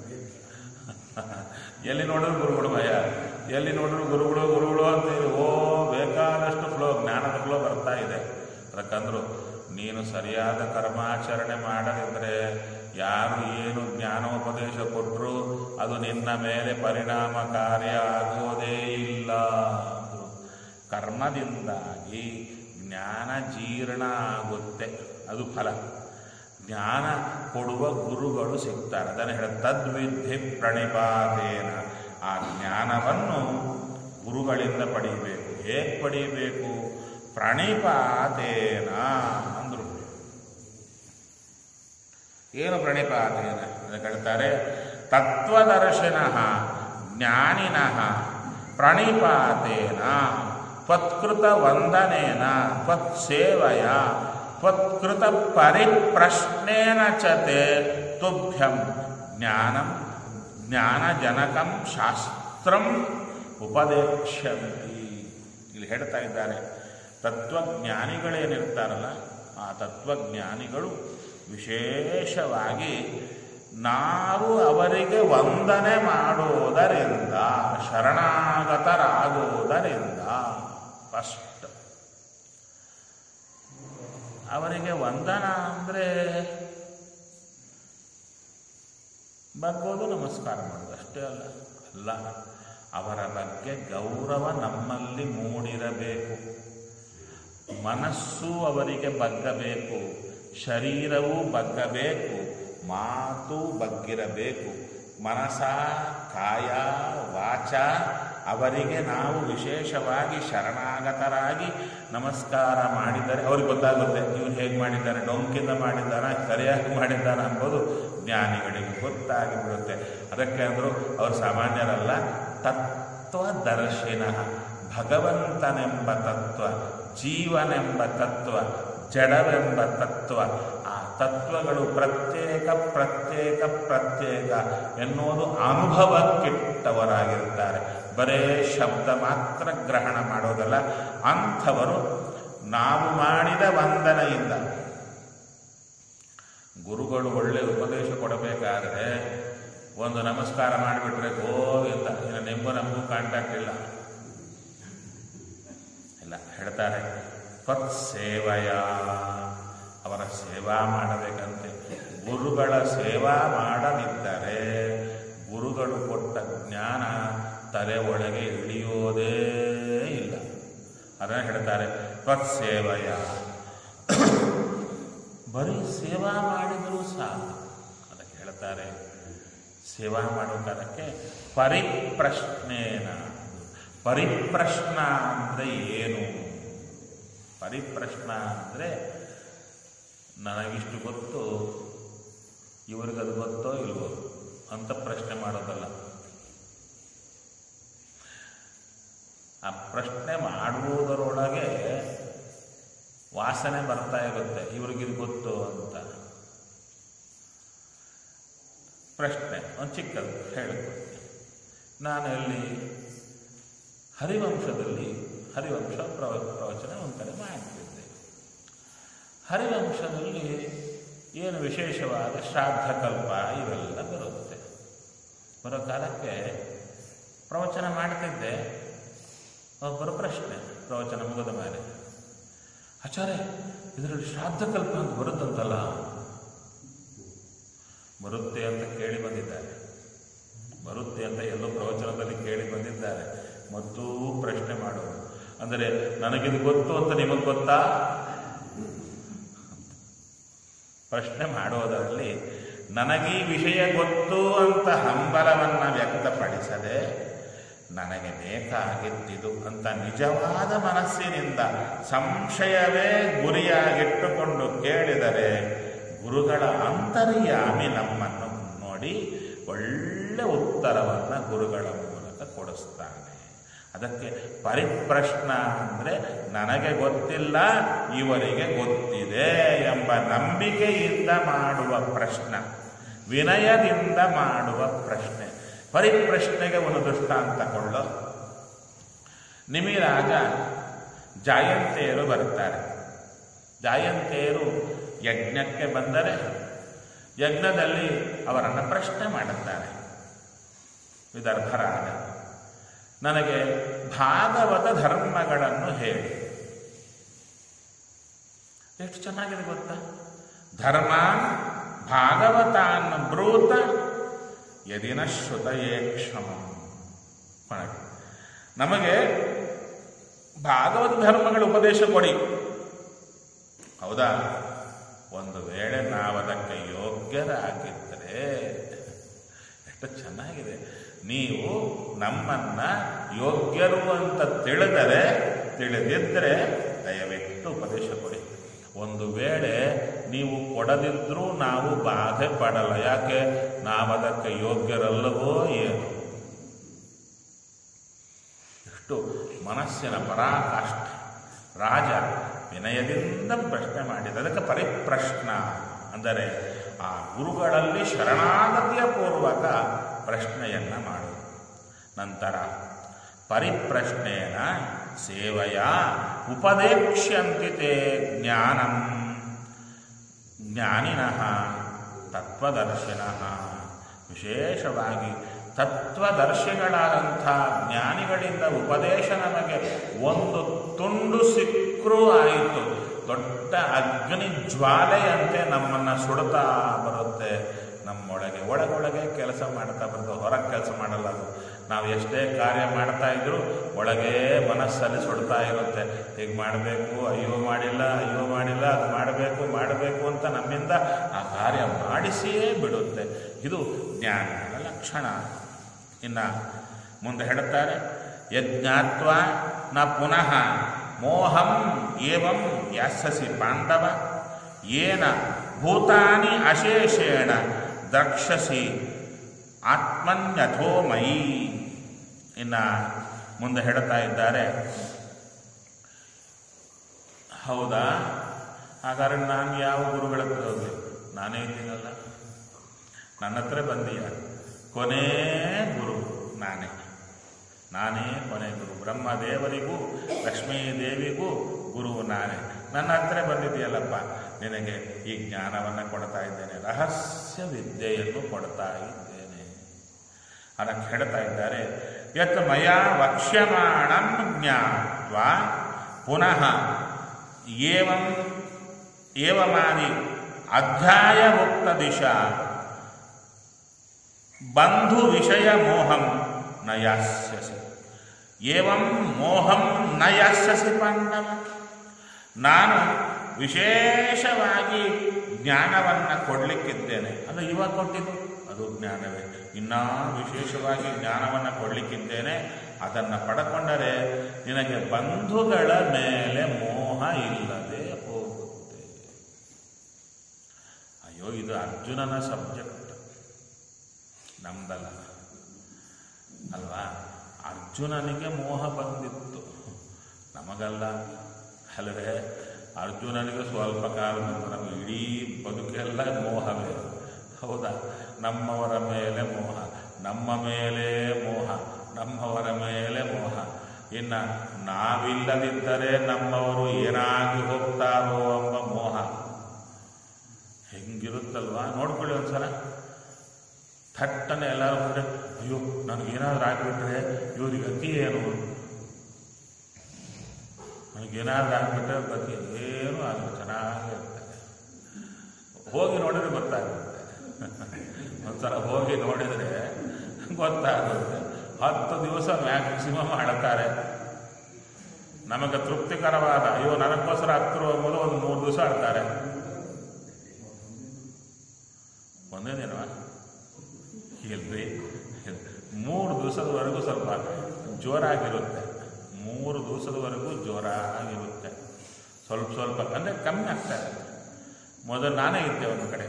ಎಲ್ಲಿ ನೋಡಿದ್ರು ಗುರುಗಳು ಭಯ, ಎಲ್ಲಿ ನೋಡಿದ್ರು ಗುರುಗಳು ಗುರುಗಳು ಅಂತೇಳಿ ಓ ಬೇಕಾದಷ್ಟು ಫ್ಲೋ, ಜ್ಞಾನದ ಫ್ಲೋ ಬರ್ತಾ ಇದೆ. ಅದಕ್ಕಂದ್ರು ನೀನು ಸರಿಯಾದ ಕರ್ಮಾಚರಣೆ ಮಾಡದಿದ್ದರೆ ಯಾರು ಏನು ಜ್ಞಾನೋಪದೇಶ ಕೊಟ್ಟರು ಅದು ನಿನ್ನ ಮೇಲೆ ಪರಿಣಾಮಕಾರಿ ಆಗೋದೇ ಇಲ್ಲ. ಕರ್ಮದಿಂದಾಗಿ ಜ್ಞಾನ ಜೀರ್ಣ ಆಗುತ್ತೆ, ಅದು ಫಲ. ಜ್ಞಾನ ಕೊಡುವ ಗುರುಗಳು ಸಿಗ್ತಾರೆ. ಅದನ್ನು ಹೇಳ ತದ್ವಿಧಿ ಪ್ರಣಿಪಾತೇನ. ಆ ಜ್ಞಾನವನ್ನು ಗುರುಗಳಿಂದ ಪಡೀಬೇಕು. ಹೇಗೆ ಪಡೀಬೇಕು? ಪ್ರಣಿಪಾತೇನ ಅಂದರು. ಏನು ಪ್ರಣಿಪಾತೇನ ಅದಕ್ಕೆ ಹೇಳ್ತಾರೆ? ತತ್ವದರ್ಶಿನಃ ಜ್ಞಾನಿನಃ ಪ್ರಣಿಪಾತೇನ ತ್ವತ್ಕೃತ ವಂದನೇನ ತ್ವತ್ಸೇವಯ ತ್ವತ್ಕೃತ ಪರಿಪ್ರಶ್ನೇನ ಚತೆ ತುಭ್ಯಂ ಜ್ಞಾನಂ ಜ್ಞಾನಜನಕಂ ಶಾಸ್ತ್ರಂ ಉಪದೇಕ್ಷ್ಯಂತಿ. ಇಲ್ಲಿ ಹೇಳ್ತಾ ಇದ್ದಾರೆ, ತತ್ವಜ್ಞಾನಿಗಳೇನಿರ್ತಾರಲ್ಲ ಆ ತತ್ವಜ್ಞಾನಿಗಳು ವಿಶೇಷವಾಗಿ ನಾವು ಅವರಿಗೆ ವಂದನೆ ಮಾಡುವುದರಿಂದ, ಶರಣಾಗತರಾಗುವುದರಿಂದ, ಫಸ್ಟ್ ಅವರಿಗೆ ವಂದನ ಅಂದರೆ ಬಗ್ಗೋದು ನಮಸ್ಕಾರ ಮಾಡೋದು ಅಷ್ಟೇ ಅಲ್ಲ ಅಲ್ಲ ಅವರ ಬಗ್ಗೆ ಗೌರವ ನಮ್ಮಲ್ಲಿ ಮೂಡಿರಬೇಕು. ಮನಸ್ಸು ಅವರಿಗೆ ಬಗ್ಗಬೇಕು, ಶರೀರವೂ ಬಗ್ಗಬೇಕು, ಮಾತು ಬಗ್ಗಿರಬೇಕು. ಮನಸ ಕಾಯ ವಾಚ ಅವರಿಗೆ ನಾವು ವಿಶೇಷವಾಗಿ ಶರಣಾಗತರಾಗಿ ನಮಸ್ಕಾರ ಮಾಡಿದರೆ ಅವ್ರಿಗೆ ಗೊತ್ತಾಗುತ್ತೆ ಇವನು ಹೇಗೆ ಮಾಡಿದ್ದಾನೆ, ಡೊಂಕಿಂದ ಮಾಡಿದ್ದಾನೆ, ಸರಿಯಾಗಿ ಮಾಡಿದ್ದಾನೆ ಅಂಬೋದು ಜ್ಞಾನಿಗಳಿಗೆ ಗೊತ್ತಾಗಿ ಬಿಡುತ್ತೆ. ಅದಕ್ಕೆ ಅಂದರು ಅವರು ಸಾಮಾನ್ಯರಲ್ಲ, ತತ್ವದರ್ಶಿನ. ಭಗವಂತನೆಂಬ ತತ್ವ, ಜೀವನೆಂಬ ತತ್ವ, ಜಡವೆಂಬ ತತ್ವ, ಆ ತತ್ವಗಳು ಪ್ರತ್ಯೇಕ ಪ್ರತ್ಯೇಕ ಪ್ರತ್ಯೇಕ ಎನ್ನುವುದು ಅನುಭವಕ್ಕಿಟ್ಟವರಾಗಿರ್ತಾರೆ. ಬರೇ ಶಬ್ದ ಮಾತ್ರ ಗ್ರಹಣ ಮಾಡೋದಲ್ಲ. ಅಂಥವರು ನಾವು ಮಾಡಿದ ವಂದನೆಯಿಂದ ಗುರುಗಳು ಒಳ್ಳೆ ಉಪದೇಶ ಕೊಡಬೇಕಾದ್ರೆ ಒಂದು ನಮಸ್ಕಾರ ಮಾಡಿಬಿಟ್ರೆ ಗೋವಿಂದ, ಇನ್ನು ನಿಮಗೂ ನಮಗೂ ಕಾಂಟ್ಯಾಕ್ಟ್ ಇಲ್ಲ ಇಲ್ಲ ಹೇಳ್ತಾರೆ. ತ್ವತ್ಸೇವಯ, ಅವರ ಸೇವಾ ಮಾಡಬೇಕಂತೆ. ಗುರುಗಳ ಸೇವಾ ಮಾಡದಿದ್ದರೆ ಗುರುಗಳು ಕೊಟ್ಟ ಜ್ಞಾನ ತಲೆ ಒಳಗೆ ಇಳಿಯೋದೇ ಇಲ್ಲ. ಅದನ್ನು ಹೇಳ್ತಾರೆ ತ್ವತ್ಸೇವಯ. ಬರೀ ಸೇವಾ ಮಾಡಿದರೂ ಸಾಕು. ಅದಕ್ಕೆ ಹೇಳ್ತಾರೆ ಸೇವಾ ಮಾಡೋ ಕಾಲಕ್ಕೆ ಪರಿಪ್ರಶ್ನೇನ. ಪರಿಪ್ರಶ್ನ ಅಂದರೆ ಏನು? ಪರಿಪ್ರಶ್ನ ಅಂದರೆ ನನಗಿಷ್ಟು ಗೊತ್ತು, ಇವ್ರಿಗದು ಗೊತ್ತೋ ಇಲ್ವೋ ಅಂತ ಪ್ರಶ್ನೆ ಮಾಡೋದಲ್ಲ. ಆ ಪ್ರಶ್ನೆ ಮಾಡುವುದರೊಳಗೆ ವಾಸನೆ ಬರ್ತಾ ಇರುತ್ತೆ, ಇವ್ರಿಗಿದು ಗೊತ್ತು ಅಂತ. ಪ್ರಶ್ನೆ ಒಂದು ಚಿಕ್ಕದು ಹೇಳಿಕೊಡ್ತೀನಿ. ನಾನು ಇಲ್ಲಿ ಹರಿವಂಶದಲ್ಲಿ ಹರಿವಂಶ ಪ್ರವ ಪ್ರವಚನ ಒಂದು ಕಡೆ ಮಾಡ್ತಿದ್ದೆ. ಹರಿವಂಶದಲ್ಲಿ ಏನು ವಿಶೇಷವಾದ ಶ್ರಾದ್ದಕಲ್ಪ ಇವೆಲ್ಲ ಬರುತ್ತೆ. ಬರೋ ಕಾಲಕ್ಕೆ ಪ್ರವಚನ ಮಾಡ್ತಿದ್ದೆ. ಒಬ್ಬರು ಪ್ರಶ್ನೆ ಪ್ರವಚನ ಮುಗಿದ ಮೇಲೆ, ಆಚಾರ್ಯ ಇದರಲ್ಲಿ ಶ್ರಾದ್ದಕಲ್ಪ ಅಂತ ಬರುತ್ತಂತಲ್ಲ? ಬರುತ್ತೆ ಅಂತ ಕೇಳಿ ಬಂದಿದ್ದಾರೆ, ಬರುತ್ತೆ ಅಂತ ಎಲ್ಲೋ ಪ್ರವಚನದಲ್ಲಿ ಕೇಳಿ ಬಂದಿದ್ದಾರೆ. ಮತ್ತು ಪ್ರಶ್ನೆ ಮಾಡೋದು ಅಂದರೆ ನನಗಿದು ಗೊತ್ತು ಅಂತ ನಿಮಗೆ ಗೊತ್ತಾ? ಪ್ರಶ್ನೆ ಮಾಡೋದರಲ್ಲಿ ನನಗೀ ವಿಷಯ ಗೊತ್ತು ಅಂತ ಹಂಬಲವನ್ನು ವ್ಯಕ್ತಪಡಿಸದೆ ನನಗೆ ಬೇಕಾಗಿದ್ದಿದು ಅಂತ ನಿಜವಾದ ಮನಸ್ಸಿನಿಂದ ಸಂಶಯವೇ ಗುರಿಯಾಗಿಟ್ಟುಕೊಂಡು ಕೇಳಿದರೆ ಗುರುಗಳ ಅಂತರ್ಯಾಮಿ ನಮ್ಮನ್ನು ನೋಡಿ ಒಳ್ಳೆ ಉತ್ತರವನ್ನು ಗುರುಗಳ ಮೂಲಕ ಕೊಡಿಸ್ತಾನೆ. ಅದಕ್ಕೆ ಪರಿಪ್ರಶ್ನ ಅಂದರೆ ನನಗೆ ಗೊತ್ತಿಲ್ಲ, ಇವರಿಗೆ ಗೊತ್ತಿದೆ ಎಂಬ ನಂಬಿಕೆಯಿಂದ ಮಾಡುವ ಪ್ರಶ್ನೆ, ವಿನಯದಿಂದ ಮಾಡುವ ಪ್ರಶ್ನೆ. ಪರಿಪ್ರಶ್ನೆಗೆ ಒಂದು ದೃಷ್ಟಾಂತ ಕೊಳ್ಳೋ. ನಿಮಿರಾಗ ಜಾಯಂತೆಯರು ಬರ್ತಾರೆ. ಜಾಯಂತೆಯರು ಯಜ್ಞಕ್ಕೆ ಬಂದರೆ ಯಜ್ಞದಲ್ಲಿ ಅವರನ್ನು ಪ್ರಶ್ನೆ ಮಾಡುತ್ತಾರೆ. ವಿದರ್ಭರಾಗ ನನಗೆ ಭಾಗವತ ಧರ್ಮಗಳನ್ನು ಹೇಳಿ. ಎಷ್ಟು ಚೆನ್ನಾಗಿದೆ ಗೊತ್ತಾ? ಧರ್ಮ ಭಾಗವತಾನ್ ಬ್ರೂತ ಯದಿನ ಶ್ರುತಯೇ ಕ್ಷಮ. ನಮಗೆ ಭಾಗವತ ಧರ್ಮಗಳ ಉಪದೇಶ ಕೊಡಿ. ಹೌದಾ? ಒಂದು ವೇಳೆ ನಾವದಕ್ಕೆ ಯೋಗ್ಯರಾಗಿದ್ದರೆ ಎಷ್ಟು ಚೆನ್ನಾಗಿದೆ. ನೀವು ನಮ್ಮನ್ನ ಯೋಗ್ಯರು ಅಂತ ತಿಳಿದರೆ, ತಿಳಿದಿದ್ದರೆ ದಯವಿಟ್ಟು ಉಪದೇಶ ಕೊಡಿ. ಒಂದು ವೇಳೆ ನೀವು ಕೊಡದಿದ್ರೂ ನಾವು ಬಾಧೆ ಪಡಲ್ಲ. ಯಾಕೆ? ನಾವದಕ್ಕೆ ಯೋಗ್ಯರಲ್ಲವೋ ಏನು. ಎಷ್ಟು ಮನಸ್ಸಿನ ಪರಾಕಾಷ್ಠೆ. ರಾಜ ವಿನಯದಿಂದ ಪ್ರಶ್ನೆ ಮಾಡಿದ. ಅದಕ್ಕೆ ಪರಿಪ್ರಶ್ನ ಅಂದರೆ ಆ ಗುರುಗಳಲ್ಲಿ ಶರಣಾಗತಿಯ ಪೂರ್ವಕ ಪ್ರಶ್ನೆಯನ್ನು ಮಾಡು. ನಂತರ ಪರಿಪ್ರಶ್ನೇನ ಸೇವೆಯ ಉಪದೇಕ್ಷ್ಯಂತಿ ತೇ ಜ್ಞಾನಂ ಜ್ಞಾನಿನಃ ತತ್ವದರ್ಶಿನಃ. ವಿಶೇಷವಾಗಿ ತತ್ವದರ್ಶಿಗಳಾದಂಥ ಜ್ಞಾನಿಗಳಿಂದ ಉಪದೇಶ ನಮಗೆ ಒಂದು ತುಂಡು ಸಿಕ್ಕರೂ ಆಯಿತು. ದೊಡ್ಡ ಅಗ್ನಿ ಜ್ವಾಲೆಯಂತೆ ನಮ್ಮನ್ನು ಸುಡುತ್ತಾ ಬರುತ್ತೆ. ನಮ್ಮೊಳಗೆ ಒಳಗೊಳಗೆ ಕೆಲಸ ಮಾಡ್ತಾ ಬರುತ್ತೆ, ಹೊರಗೆ ಕೆಲಸ ಮಾಡಲ್ಲ ಅದು. ನಾವು ಎಷ್ಟೇ ಕಾರ್ಯ ಮಾಡ್ತಾ ಇದ್ರೂ ಒಳಗೆ ಮನಸ್ಸಲ್ಲಿ ಸುಡ್ತಾ ಇರುತ್ತೆ. ಹೀಗೆ ಮಾಡಬೇಕು, ಅಯ್ಯೋ ಮಾಡಿಲ್ಲ, ಅಯ್ಯೋ ಮಾಡಿಲ್ಲ, ಅದು ಮಾಡಬೇಕು ಮಾಡಬೇಕು ಅಂತ ನಮ್ಮಿಂದ ಆ ಕಾರ್ಯ ಮಾಡಿಸಿಯೇ ಬಿಡುತ್ತೆ. ಇದು ಜ್ಞಾನದ ಲಕ್ಷಣ. ಇನ್ನು ಮುಂದೆ ಹೇಳುತ್ತಾರೆ, ಯಜ್ಞಾತ್ವ ನ ಪುನಃ ಮೋಹಂ ಏವಂ ಯಾಸ್ಯಸಿ ಪಾಂಡವ ಏನ ಭೂತಾನಿ ಅಶೇಷೇಣ ದ್ರಕ್ಷಸಿ ಆತ್ಮನ್ಯಥೋಮಯಿ. ಇನ್ನು ಮುಂದೆ ಹೇಳುತ್ತಾ ಇದ್ದಾರೆ, ಹೌದಾ, ಹಾಗಾದ್ರೆ ನಾನು ಯಾವ ಗುರುಗಳ ಹತ್ರ ಹೋಗಲಿ? ನಾನೇ ಇದ್ದೀನಲ್ಲ, ನನ್ನ ಹತ್ರ ಬಂದೀಯ. ಕೊನೇ ಗುರು ನಾನೇ. ನಾನೇ ಕೊನೆ ಗುರು. ಬ್ರಹ್ಮದೇವರಿಗೂ ಲಕ್ಷ್ಮೀದೇವಿಗೂ ಗುರು ನಾನೇ. ನನ್ನ ಹತ್ರ ಬಂದಿದೆಯಲ್ಲಪ್ಪ, ನಿನಗೆ ಈ ಜ್ಞಾನವನ್ನು ಕೊಡ್ತಾ ಇದ್ದೇನೆ, ರಹಸ್ಯ ವಿದ್ಯೆಯನ್ನು ಕೊಡ್ತಾ ಇದ್ದೇನೆ. ಅದಕ್ಕೆ ಹೇಳ್ತಾ ಇದ್ದಾರೆ, ಯತ್ ಮಯಾ ವಕ್ಷ್ಯಮಾಣಂ ಜ್ಞಾತ್ವಾ ಪುನಃ ಏವಂ ಏವಮಾದಿ ಅಧ್ಯಾಯ ಉಕ್ತ ದಿಶಾ ಬಂಧು ವಿಷಯ ಮೋಹಂ ನ ಯಾಸ್ಯಸಿ. ಏವಂ ಮೋಹಂ ನ ಯಾಸ್ಯಸಿ ಪಾಂಡವ. ನಾನು ವಿಶೇಷವಾಗಿ ಜ್ಞಾನವನ್ನು ಕೊಡಲಿಕ್ಕಿದ್ದೇನೆ. ಅದು ಇವಾಗ ಕೊಟ್ಟಿದ್ದು ಅದು ಜ್ಞಾನವೇ. ಇನ್ನೂ ವಿಶೇಷವಾಗಿ ಜ್ಞಾನವನ್ನು ಕೊಡಲಿಕ್ಕಿದ್ದೇನೆ. ಅದನ್ನು ಪಡ್ಕೊಂಡರೆ ನಿನಗೆ ಬಂಧುಗಳ ಮೇಲೆ ಮೋಹ ಇಲ್ಲದೆ ಹೋಗುತ್ತೆ. ಅಯ್ಯೋ, ಇದು ಅರ್ಜುನನ ಸಬ್ಜೆಕ್ಟ್, ನಮ್ದಲ್ಲ ಅಲ್ವಾ? ಅರ್ಜುನನಿಗೆ ಮೋಹ ಬಂದಿತ್ತು, ನಮಗಲ್ಲ ಅಲ್ಲವೇ? ಅರ್ಜುನನಿಗೆ ಸ್ವಲ್ಪ ಕಾಲದ ನಮಗೆ ಇಡೀ ಬದುಕೆಲ್ಲ ಮೋಹವೇ. ಹೌದಾ? ನಮ್ಮವರ ಮೇಲೆ ಮೋಹ, ನಮ್ಮ ಮೇಲೆ ಮೋಹ, ನಮ್ಮವರ ಮೇಲೆ ಮೋಹ. ಇನ್ನು ನಾವಿಲ್ಲದಿದ್ದರೆ ನಮ್ಮವರು ಏನಾಗಿ ಹೋಗ್ತಾರೋ ಎಂಬ ಮೋಹ ಹೆಂಗಿರುತ್ತಲ್ವಾ? ನೋಡ್ಕೊಳ್ಳಿ ಒಂದ್ಸಲ. ಥಟ್ಟನೆ ಎಲ್ಲರೂ ಅಂದರೆ ಅಯ್ಯೋ ನನಗೇನಾದ್ರೂ ಆಗಿಬಿಟ್ರೆ ಇವ್ರಿಗೆ ಗತಿ ಏನು, ನನಗೇನಾದ್ರೂ ಆಗಿಬಿಟ್ರೆ ಗತಿ ಏನು ಆಗಲಿ, ಚೆನ್ನಾಗಿರ್ತದೆ. ಹೋಗಿ ನೋಡಿದ್ರೆ ಗೊತ್ತಾಗುತ್ತೆ. ಒಂದ್ಸಲ ಹೋಗಿ ನೋಡಿದರೆ ಗೊತ್ತಾಗುತ್ತೆ. ಹತ್ತು ದಿವಸ ಮ್ಯಾಕ್ಸಿಮಮ್ ಆಡ್ತಾರೆ. ನಮಗೆ ತೃಪ್ತಿಕರವಾದ ಅಯ್ಯೋ ನನಗೋಸ್ಕರ ಹತ್ತಿರ ಎಂಬುದು ಒಂದು ಮೂರು ದಿವಸ ಆಡ್ತಾರೆ. ಒಂದೇ ದಿನ ಇಲ್ರಿ, ಮೂರು ದಿವಸದವರೆಗೂ ಸ್ವಲ್ಪ ಜೋರಾಗಿರುತ್ತೆ. ಮೂರು ದಿವಸದವರೆಗೂ ಜೋರಾಗಿರುತ್ತೆ. ಸ್ವಲ್ಪ ಸ್ವಲ್ಪ ಅಂದರೆ ಕಮ್ಮಿ ಆಗ್ತಾ ಇದೆ. ಮೊದಲು ನಾನೇ ಇದ್ದೆ ಒಂದು ಕಡೆ,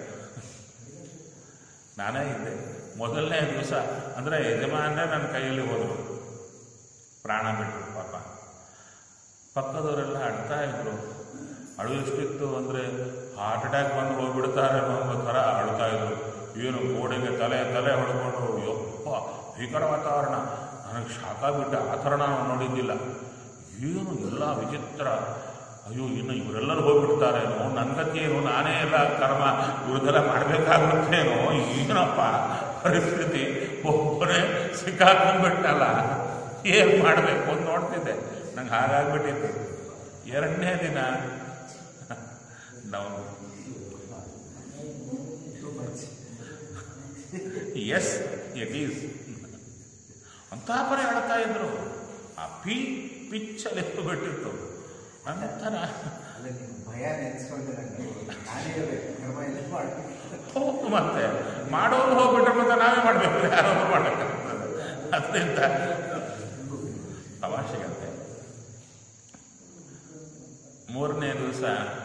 ನಾನೇ ಇದ್ದೆ ಮೊದಲನೇ ದಿವಸ. ಅಂದರೆ ಯಜಮಾನರೇ ನನ್ನ ಕೈಯಲ್ಲಿ ಹೋದರು, ಪ್ರಾಣ ಬಿಟ್ಟರು ಪಾಪ. ಪಕ್ಕದವರೆಲ್ಲ ಅಳ್ತಾ ಇದ್ರು. ಅಳು ಎಷ್ಟಿತ್ತು ಅಂದರೆ ಹಾರ್ಟ್ ಅಟ್ಯಾಕ್ ಬಂದು ಹೋಗ್ಬಿಡ್ತಾರೆ ಅನ್ನೋ ಥರ ಅಳ್ತಾ ಇದ್ರು. ಏನು ಗೋಡೆಗೆ ತಲೆ ತಲೆ ಹೊಡ್ಕೊಂಡು, ಯಪ್ಪ ಭೀಕರ ವಾತಾವರಣ. ನನಗೆ ಶಾಕಾಗ್ಬಿಟ್ಟೆ. ಆ ಥರ ನಾನು ನೋಡಿದ್ದಿಲ್ಲ. ಏನು ಎಲ್ಲ ವಿಚಿತ್ರ. ಅಯ್ಯೋ ಇನ್ನು ಇವರೆಲ್ಲರೂ ಹೋಗ್ಬಿಡ್ತಾರೇನೋ, ನನ್ನ ಗತಿ ಏನು, ನಾನೇ ಎಲ್ಲ ಕರ್ಮ ಇವ್ರದ್ದೆಲ್ಲ ಮಾಡಬೇಕಾಗುತ್ತೇನೋ, ಏನಪ್ಪ ಪರಿಸ್ಥಿತಿ. ಒಬ್ಬರೇ ಸಿಕ್ಕಾಕೊಂಡ್ಬಿಟ್ಟಲ್ಲ, ಏನು ಮಾಡಬೇಕು ಅಂತ ನೋಡ್ತಿದ್ದೆ. ನಂಗೆ ಹಾಗಾಗ್ಬಿಟ್ಟಿತ್ತು. ಎರಡನೇ ದಿನ ನಾವು ಎಸ್ ಇಟ್ ಈಸ್ ಅಂತ ಪರಿ ಹೇಳ್ತಾ ಇದ್ರು. ಆ ಪಿ ಪಿಚ್ಚಲ್ಲಿ ಎತ್ತು ಬಿಟ್ಟಿತ್ತು. ನಂತರ ಭಯ ನೆನೆಸ್ಕೊಂಡು ಹೌದು, ಮತ್ತೆ ಮಾಡೋರು ಹೋಗ್ಬಿಟ್ರೆ ಮತ್ತೆ ನಾವೇ ಮಾಡಬೇಕು, ಯಾರೋ ಮಾಡಬೇಕಾಗ್ತದೆ. ಅದರಿಂದ ತಮಾಷೆಗಂತೆ ಮೂರನೇ ದಿವಸ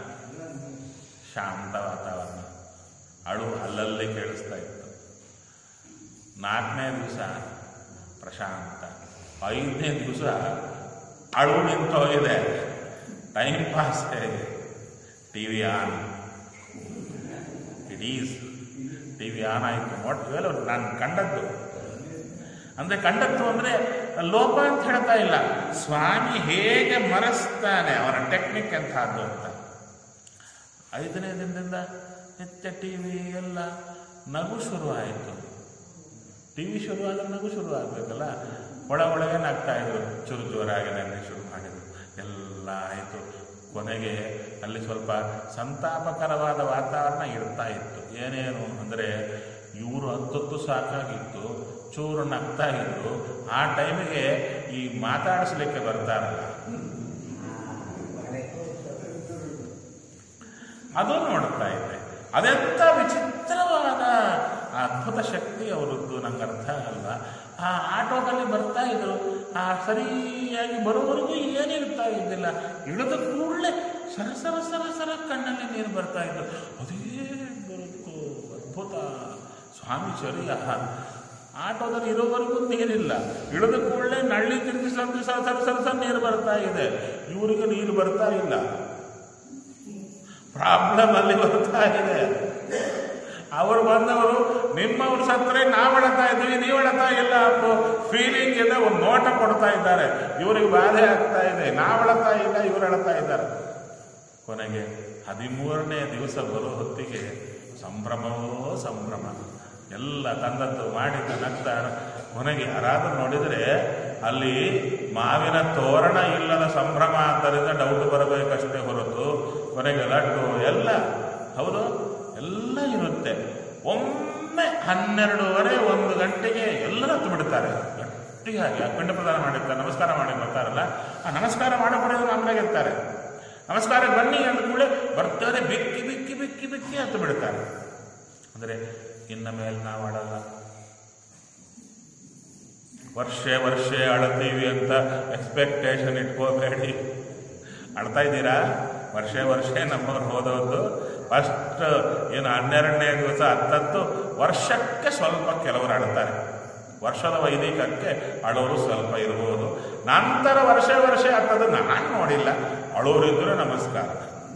ಶಾಂತ ವಾತಾವರಣ, ಅಳು ಅಲ್ಲಲ್ಲಿ ಕೇಳಿಸ್ತಾ ಇತ್ತು. ನಾಲ್ಕನೇ ದಿವಸ ಪ್ರಶಾಂತ. ಐದನೇ ದಿವಸ ಅಳು ನಿಂತೋಗಿದೆ. ಟೈಮ್ ಪಾಸ್ ಹೇಗೆ? T V on. It is T V on ಆಯಿತು. ನೋಟ್ ಇವೆಲ್ಲ ನಾನು ಕಂಡದ್ದು. ಅಂದರೆ ಕಂಡದ್ದು ಅಂದರೆ ಲೋಪ ಅಂತ ಹೇಳ್ತಾ ಇಲ್ಲ, ಸ್ವಾಮಿ ಹೇಗೆ ಮರೆಸ್ತಾನೆ, ಅವರ ಟೆಕ್ನಿಕ್ ಎಂಥದ್ದು ಅಂತ. ಐದನೇ ದಿನದಿಂದ ನಿತ್ಯ ಟಿ ವಿ ಎಲ್ಲ ನಗು ಶುರುವಾಯಿತು. ಟಿ ವಿ ಶುರುವಾದರೆ ನಗು ಶುರು ಆಗಬೇಕಲ್ಲ. ಒಳ ಒಳಗೆ ನಗ್ತಾ ಇದ್ರು. ಚೂರು ಜೋರಾಗಿ ನಮಗೆ ಶುರು ಮಾಡಿದರು. ಎಲ್ಲ ಆಯಿತು. ಕೊನೆಗೆ ಅಲ್ಲಿ ಸ್ವಲ್ಪ ಸಂತಾಪಕರವಾದ ವಾತಾವರಣ ಇರ್ತಾ ಇತ್ತು. ಏನೇನು ಅಂದರೆ ಇವರು ಹತ್ತೊತ್ತು ಸಾಕಾಗಿತ್ತು, ಚೂರು ನಗ್ತಾ ಇದ್ರು. ಆ ಟೈಮಿಗೆ ಈ ಮಾತಾಡಿಸ್ಲಿಕ್ಕೆ ಬರ್ತಾರಲ್ಲ, ಅದು ನೋಡ್ತಾ ಇದ್ದೆ. ಅದೆಂಥ ವಿಚಿತ್ರವಾದ ಅದ್ಭುತ ಶಕ್ತಿ ಅವರದ್ದು, ನಂಗೆ ಅರ್ಥ ಆಗಲ್ಲ. ಆ ಆಟೋದಲ್ಲಿ ಬರ್ತಾ ಇದ್ರು. ಆ ಸರಿಯಾಗಿ ಬರೋವರೆಗೂ ಏನಿರ್ತಾ ಇದ್ದಿಲ್ಲ. ಇಳಿದ ಕೂಡಲೇ ಸರ ಸರ ಸರ ಸರ ಕಣ್ಣಲ್ಲಿ ನೀರು ಬರ್ತಾ ಇದ್ರು. ಅದೇ ಬರುತ್ತು, ಅದ್ಭುತ ಸ್ವಾಮಿ ಚರಿಯ. ಆಟೋದಲ್ಲಿ ಇರೋವರೆಗೂ ನೀರಿಲ್ಲ, ಇಳಿದ ಕೂಡಲೇ ನಳ್ಳಿ ತಿರುಗಿ ಸಂದು ಸರ ಸರ ಸರ ಸರ ನೀರು ಬರ್ತಾ ಇದೆ. ಇವರಿಗೆ ನೀರು ಬರ್ತಾ ಇಲ್ಲ, ಪ್ರಾಬ್ಲಮ್ ಅಲ್ಲಿ ಬರ್ತಾ ಇದೆ. ಅವರು ಬಂದವರು ನಿಮ್ಮವ್ರು ಸತ್ತರೆ ನಾವು ಅಳತಾ ಇದ್ದೀವಿ, ನೀವು ಅಳತಾ ಇಲ್ಲ ಅನ್ನೋ ಫೀಲಿಂಗ್ ಇಂದ ಒಂದು ನೋಟ ಕೊಡ್ತಾ ಇದ್ದಾರೆ. ಇವರಿಗೆ ಬಾಧೆ ಆಗ್ತಾ ಇದೆ, ನಾವು ಅಳತಾ ಇಲ್ಲ, ಇವರು ಅಳತಾ ಇದ್ದಾರೆ. ಕೊನೆಗೆ ಹದಿಮೂರನೇ ದಿವಸ ಬರೋ ಹೊತ್ತಿಗೆ ಸಂಭ್ರಮವೋ ಸಂಭ್ರಮ. ಎಲ್ಲ ತಂದದ್ದು ಮಾಡಿದ್ದ ನಗ್ತ. ಕೊನೆಗೆ ಯಾರಾದರೂ ನೋಡಿದರೆ ಅಲ್ಲಿ ಮಾವಿನ ತೋರಣ ಇಲ್ಲದ ಸಂಭ್ರಮ ಆದ್ದರಿಂದ ಡೌಟ್ ಬರಬೇಕಷ್ಟೇ ಹೊರತು ಕೊನೆಗೆ ಲಡ್ಡು ಎಲ್ಲ ಹೌದು ಎಲ್ಲ ಇರುತ್ತೆ. ಒಮ್ಮೆ ಹನ್ನೆರಡೂವರೆ ಒಂದು ಗಂಟೆಗೆ ಎಲ್ಲರೂ ಹತ್ತು ಬಿಡ್ತಾರೆ ಗಟ್ಟಿಯಾಗಿ. ಪಿಂಡ ಪ್ರದಾನ ಮಾಡಿರ್ತಾರೆ, ನಮಸ್ಕಾರ ಮಾಡಿ ಬರ್ತಾರಲ್ಲ, ಆ ನಮಸ್ಕಾರ ಮಾಡಬಾರದು ನಮ್ಮನೆಗೆ ಇರ್ತಾರೆ. ನಮಸ್ಕಾರ ಬನ್ನಿ ಅಂದ ಕೂಡಲೇ ಬರ್ತಾರೆ, ಬಿಕ್ಕಿ ಬಿಕ್ಕಿ ಬಿಕ್ಕಿ ಬಿಕ್ಕಿ ಹತ್ತು ಬಿಡ್ತಾರೆ. ಅಂದರೆ ಇನ್ನ ಮೇಲೆ ನಾವು ಆಡಲ್ಲ, ವರ್ಷೆ ವರ್ಷೆ ಅಳತೀವಿ ಅಂತ ಎಕ್ಸ್ಪೆಕ್ಟೇಷನ್ ಇಟ್ಕೋಬೇಡಿ. ಅಳ್ತಾ ಇದ್ದೀರಾ? ವರ್ಷೆ ವರ್ಷೆ ನಮ್ಮವ್ರು ಹೋದವದ್ದು ಫಸ್ಟ್ ಏನು ಹನ್ನೆರಡನೇ ದಿವಸ ಹತ್ತತ್ತು ವರ್ಷಕ್ಕೆ ಸ್ವಲ್ಪ ಕೆಲವರು ಅಳ್ತಾರೆ. ವರ್ಷದ ವೈದಿಕಕ್ಕೆ ಅಳೋರು ಸ್ವಲ್ಪ ಇರ್ಬೋದು. ನಂತರ ವರ್ಷ ವರ್ಷ ಹತ್ತದು ನಾನು ನೋಡಿಲ್ಲ. ಅಳೋರಿದ್ರೆ ನಮಸ್ಕಾರ.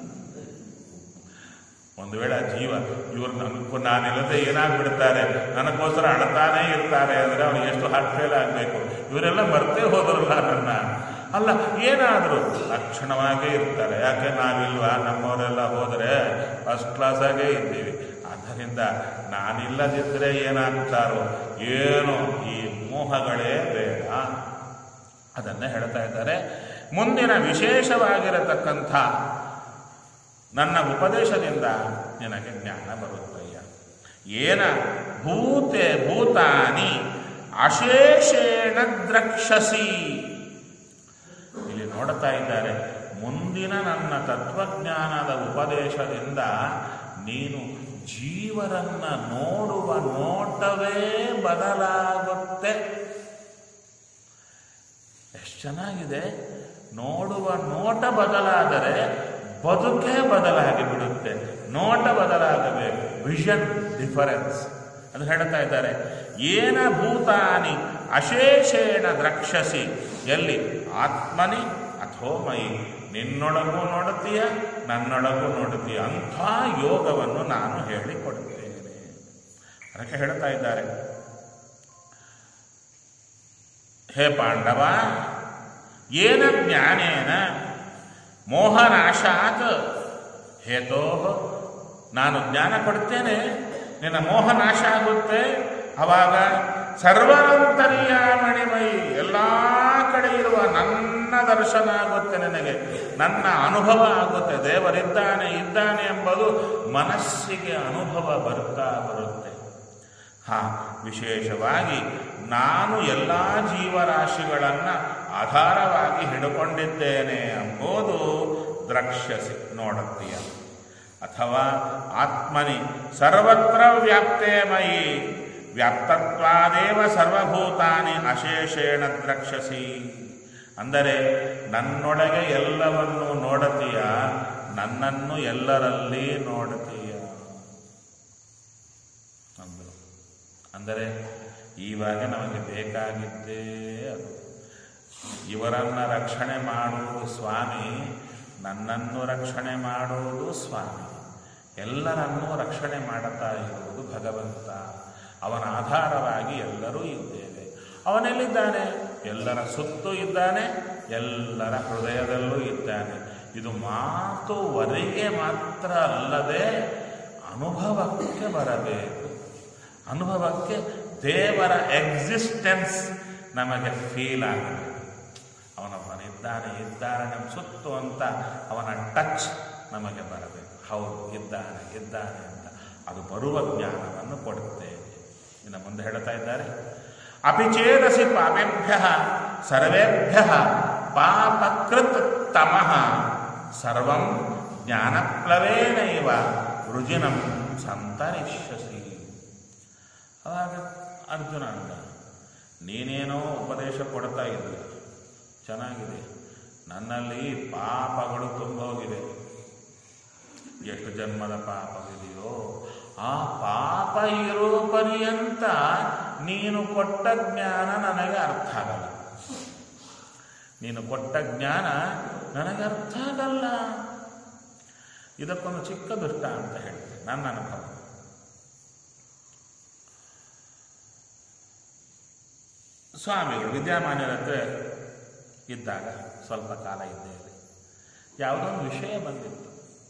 ಒಂದು ವೇಳೆ ಆ ಜೀವ ಇವ್ರು ನನಗೂ ನಾನಿಲ್ಲದೆ ಏನಾಗ್ಬಿಡ್ತಾರೆ, ನನಗೋಸ್ಕರ ಅಳ್ತಾನೇ ಇರ್ತಾರೆ ಅಂದರೆ ಅವ್ನಿಗೆ ಎಷ್ಟು ಹಾರ್ಟ್ ಫೇಲ್ ಆಗಬೇಕು. ಇವರೆಲ್ಲ ಮರ್ತೇ ಹೋದ್ರಲ್ಲ ನನ್ನ. ಅಲ್ಲ, ಏನಾದರೂ ಲಕ್ಷಣವಾಗೇ ಇರ್ತಾರೆ. ಯಾಕೆ ನಾವಿಲ್ವಾ? ನಮ್ಮವರೆಲ್ಲ ಹೋದರೆ ಫಸ್ಟ್ ಕ್ಲಾಸಾಗೇ ಇದ್ದೀವಿ. ಆದ್ದರಿಂದ ನಾನಿಲ್ಲದಿದ್ದರೆ ಏನಾಗ್ತಾರೋ ಏನು, ಈ ಮೋಹಗಳೇ ಬೇಡ. ಅದನ್ನೇ ಹೇಳ್ತಾ ಇದ್ದಾರೆ. ಮುಂದಿನ ವಿಶೇಷವಾಗಿರತಕ್ಕಂಥ ನನ್ನ ಉಪದೇಶದಿಂದ ನಿನಗೆ ಜ್ಞಾನ ಬರುತ್ತಯ್ಯ. ಏನ ಭೂತೆ ಭೂತಾನಿ ಅಶೇಷೇಣ ದ್ರಕ್ಷಸಿ. ಇಲ್ಲಿ ನೋಡ್ತಾ ಇದ್ದಾರೆ, ಮುಂದಿನ ನನ್ನ ತತ್ವಜ್ಞಾನದ ಉಪದೇಶದಿಂದ ನೀನು ಜೀವರನ್ನ ನೋಡುವ ನೋಟವೇ ಬದಲಾಗುತ್ತೆ. ಎಷ್ಟು ಚೆನ್ನಾಗಿದೆ! ನೋಡುವ ನೋಟ ಬದಲಾದರೆ ಬದುಕೇ ಬದಲಾಗಿ ಬಿಡುತ್ತೆ. ನೋಟ ಬದಲಾಗಬೇಕು, ವಿಷನ್ ಡಿಫರೆನ್ಸ್. ಅದು ಹೇಳ್ತಾ ಇದ್ದಾರೆ. ಏನ ಭೂತಾನಿ ಅಶೇಷೇಣ ದ್ರಕ್ಷಸಿ. ಎಲ್ಲಿ? ಆತ್ಮನಿ ಅಥೋ ಮಯಿ. ನಿನ್ನೊಳಗೂ ನೋಡುತ್ತೀಯ, ನನ್ನೊಳಗೂ ನೋಡುತ್ತೀಯ. ಅಂಥ ಯೋಗವನ್ನು ನಾನು ಹೇಳಿಕೊಡುತ್ತೇನೆ. ಅದಕ್ಕೆ ಹೇಳ್ತಾ ಇದ್ದಾರೆ, ಹೇ ಪಾಂಡವ, ಏನ ಜ್ಞಾನೇನ ಮೋಹನಾಶಾತ್ ಹೇತೋ. ನಾನು ಜ್ಞಾನ ಕೊಡ್ತೇನೆ, ನಿನ್ನ ಮೋಹನಾಶ ಆಗುತ್ತೆ. ಅವಾಗ ಸರ್ವಾಂತರ್ಯಾಮಣಿಮಯಿ, ಎಲ್ಲ ಕಡೆ ಇರುವ ನನ್ನ ದರ್ಶನ ಆಗುತ್ತೆ ನಿನಗೆ, ನನ್ನ ಅನುಭವ ಆಗುತ್ತೆ. ದೇವರಿದ್ದಾನೆ ಇದ್ದಾನೆ ಎಂಬುದು ಮನಸ್ಸಿಗೆ ಅನುಭವ ಬರ್ತಾ ಬರುತ್ತೆ. ಹಾ, ವಿಶೇಷವಾಗಿ ನಾನು ಎಲ್ಲ ಜೀವರಾಶಿಗಳನ್ನು ಆಧಾರವಾಗಿ ಹಿಡ್ಕೊಂಡಿದ್ದೇನೆ ಎಂಬುದು ದ್ರಕ್ಷ್ಯಸಿ, ನೋಡುತ್ತೀಯ. ಅಥವಾ ಆತ್ಮನಿ ಸರ್ವತ್ರ ವ್ಯಾಪ್ತೇ ಮಯಿ ವ್ಯಾಪ್ತತ್ವಾದೇವ ಸರ್ವಭೂತಾನಿ ಅಶೇಷೇಣ ದ್ರಕ್ಷಸಿ. ಅಂದರೆ ನನ್ನೊಳಗೆ ಎಲ್ಲವನ್ನೂ ನೋಡುತ್ತೀಯ, ನನ್ನನ್ನು ಎಲ್ಲರಲ್ಲಿ ನೋಡುತ್ತೀಯ ಅಂದರು. ಅಂದರೆ ಇವಾಗ ನಮಗೆ ಬೇಕಾಗಿದ್ದೇ ಅದು. ಇವರನ್ನು ರಕ್ಷಣೆ ಮಾಡುವುದು ಸ್ವಾಮಿ, ನನ್ನನ್ನು ರಕ್ಷಣೆ ಮಾಡುವುದು ಸ್ವಾಮಿ. ಎಲ್ಲರನ್ನೂ ರಕ್ಷಣೆ ಮಾಡುತ್ತಾ ಇರುವುದು ಭಗವಂತ. ಅವನ ಆಧಾರವಾಗಿ ಎಲ್ಲರೂ ಇದ್ದೇವೆ. ಅವನೆಲ್ಲಿದ್ದಾನೆ? ಎಲ್ಲರ ಸುತ್ತೂ ಇದ್ದಾನೆ, ಎಲ್ಲರ ಹೃದಯದಲ್ಲೂ ಇದ್ದಾನೆ. ಇದು ಮಾತುವರೆಗೆ ಮಾತ್ರ ಅಲ್ಲದೆ ಅನುಭವಕ್ಕೆ ಬರಬೇಕು. ಅನುಭವಕ್ಕೆ ದೇವರ ಎಕ್ಸಿಸ್ಟೆನ್ಸ್ ನಮಗೆ ಫೀಲ್ ಆಗಬೇಕು. ಅವನೊಬ್ಬನಿದ್ದಾನೆ, ಇದ್ದಾನೆ ನಮ್ಮ ಸುತ್ತು ಅಂತ ಅವನ ಟಚ್ ನಮಗೆ ಬರಬೇಕು. ಹೌದು, ಇದ್ದಾನೆ ಇದ್ದಾನೆ ಅಂತ ಅದು ಬರುವ ಜ್ಞಾನವನ್ನು ಕೊಡುತ್ತೇವೆ. ಇನ್ನು ಮುಂದೆ ಹೇಳ್ತಾ ಇದ್ದಾರೆ, ಅಪಿಚೇದಸಿ ಪಾಪೇಭ್ಯ ಸರ್ವೇಭ್ಯ ಪಾಪಕೃತ್ ತಮಃ ಸರ್ವಂ ಜ್ಞಾನಪ್ಲವೇನೈವ ವೃಜಿನಂ ಸಂತರಿಷ್ಯಸಿ. ಅವಾಗ ಅರ್ಜುನ ಅಂದ, ನೀನೇನೋ ಉಪದೇಶ ಕೊಡ್ತಾ ಇದ್ದೆ, ಚೆನ್ನಾಗಿದೆ. ನನ್ನಲ್ಲಿ ಪಾಪಗಳು ತುಂಬೋಗಿವೆ. ಎಷ್ಟು ಜನ್ಮದ ಪಾಪವಿದೆಯೋ ಆ ಪಾಪ ಇರೋ ಪರ್ಯಂತ ನೀನು ಕೊಟ್ಟ ಜ್ಞಾನ ನನಗೆ ಅರ್ಥ ಆಗಲ್ಲ. ನೀನು ಕೊಟ್ಟ ಜ್ಞಾನ ನನಗೆ ಅರ್ಥ ಆಗಲ್ಲ. ಇದಕ್ಕೊಂದು ಚಿಕ್ಕ ದೃಷ್ಟ ಅಂತ ಹೇಳ್ತೇನೆ, ನನ್ನ ಅನುಭವ. ಸ್ವಾಮಿಗಳು ವಿದ್ಯಾಮಾನ್ಯರ ಹತ್ರ ಇದ್ದಾಗ ಸ್ವಲ್ಪ ಕಾಲ ಇದ್ದೇವೆ. ಯಾವುದೋ ಒಂದು ವಿಷಯ ಬಂದಿತ್ತು.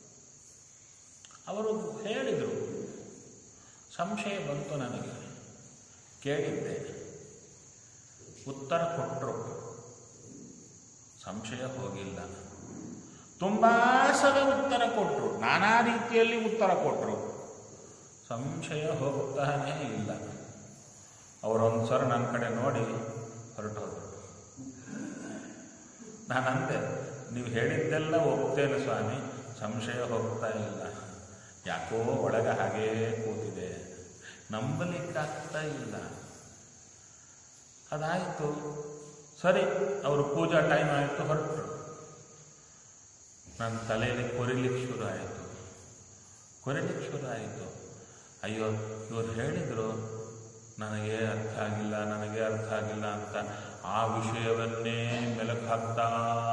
ಅವರು ಹೇಳಿದರು, ಸಂಶಯ ಬಂತು ನನಗೆ, ಕೇಳಿದ್ದೆ, ಉತ್ತರ ಕೊಟ್ಟರು, ಸಂಶಯ ಹೋಗಿಲ್ಲ. ತುಂಬ ಸಲ ಉತ್ತರ ಕೊಟ್ಟರು, ನಾನಾ ರೀತಿಯಲ್ಲಿ ಉತ್ತರ ಕೊಟ್ಟರು, ಸಂಶಯ ಹೋಗ್ತಾನೇ ಇಲ್ಲ. ಅವರೊಂದು ಸಲ ನನ್ನ ಕಡೆ ನೋಡಿ ಹೊರಟೋದ್ರು. ನಾನಂತೆ, ನೀವು ಹೇಳಿದ್ದೆಲ್ಲ ಒಪ್ತೇನೆ ಸ್ವಾಮಿ, ಸಂಶಯ ಹೋಗ್ತಾ ಇಲ್ಲ, ಯಾಕೋ ಒಳಗೆ ಹಾಗೇ ಕೂತಿದೆ, ನಂಬಲಿಕ್ಕಾಗ್ತಾ ಇಲ್ಲ. ಅದಾಯಿತು, ಸರಿ, ಅವರು ಪೂಜಾ ಟೈಮ್ ಆಯಿತು, ಹೊರಟರು. ನನ್ನ ತಲೆಯಲ್ಲಿ ಕೊರಿಲಿಕ್ಕೆ ಶುರು ಆಯಿತು, ಕೊರಿಲಿಕ್ಕೆ ಶುರು ಆಯಿತು. ಅಯ್ಯೋ, ಇವರು ಹೇಳಿದರು, ನನಗೆ ಅರ್ಥ ಆಗಿಲ್ಲ, ನನಗೆ ಅರ್ಥ ಆಗಿಲ್ಲ ಅಂತ ಆ ವಿಷಯವನ್ನೇ ಮೆಲುಕು ಹಾಕ್ತಾ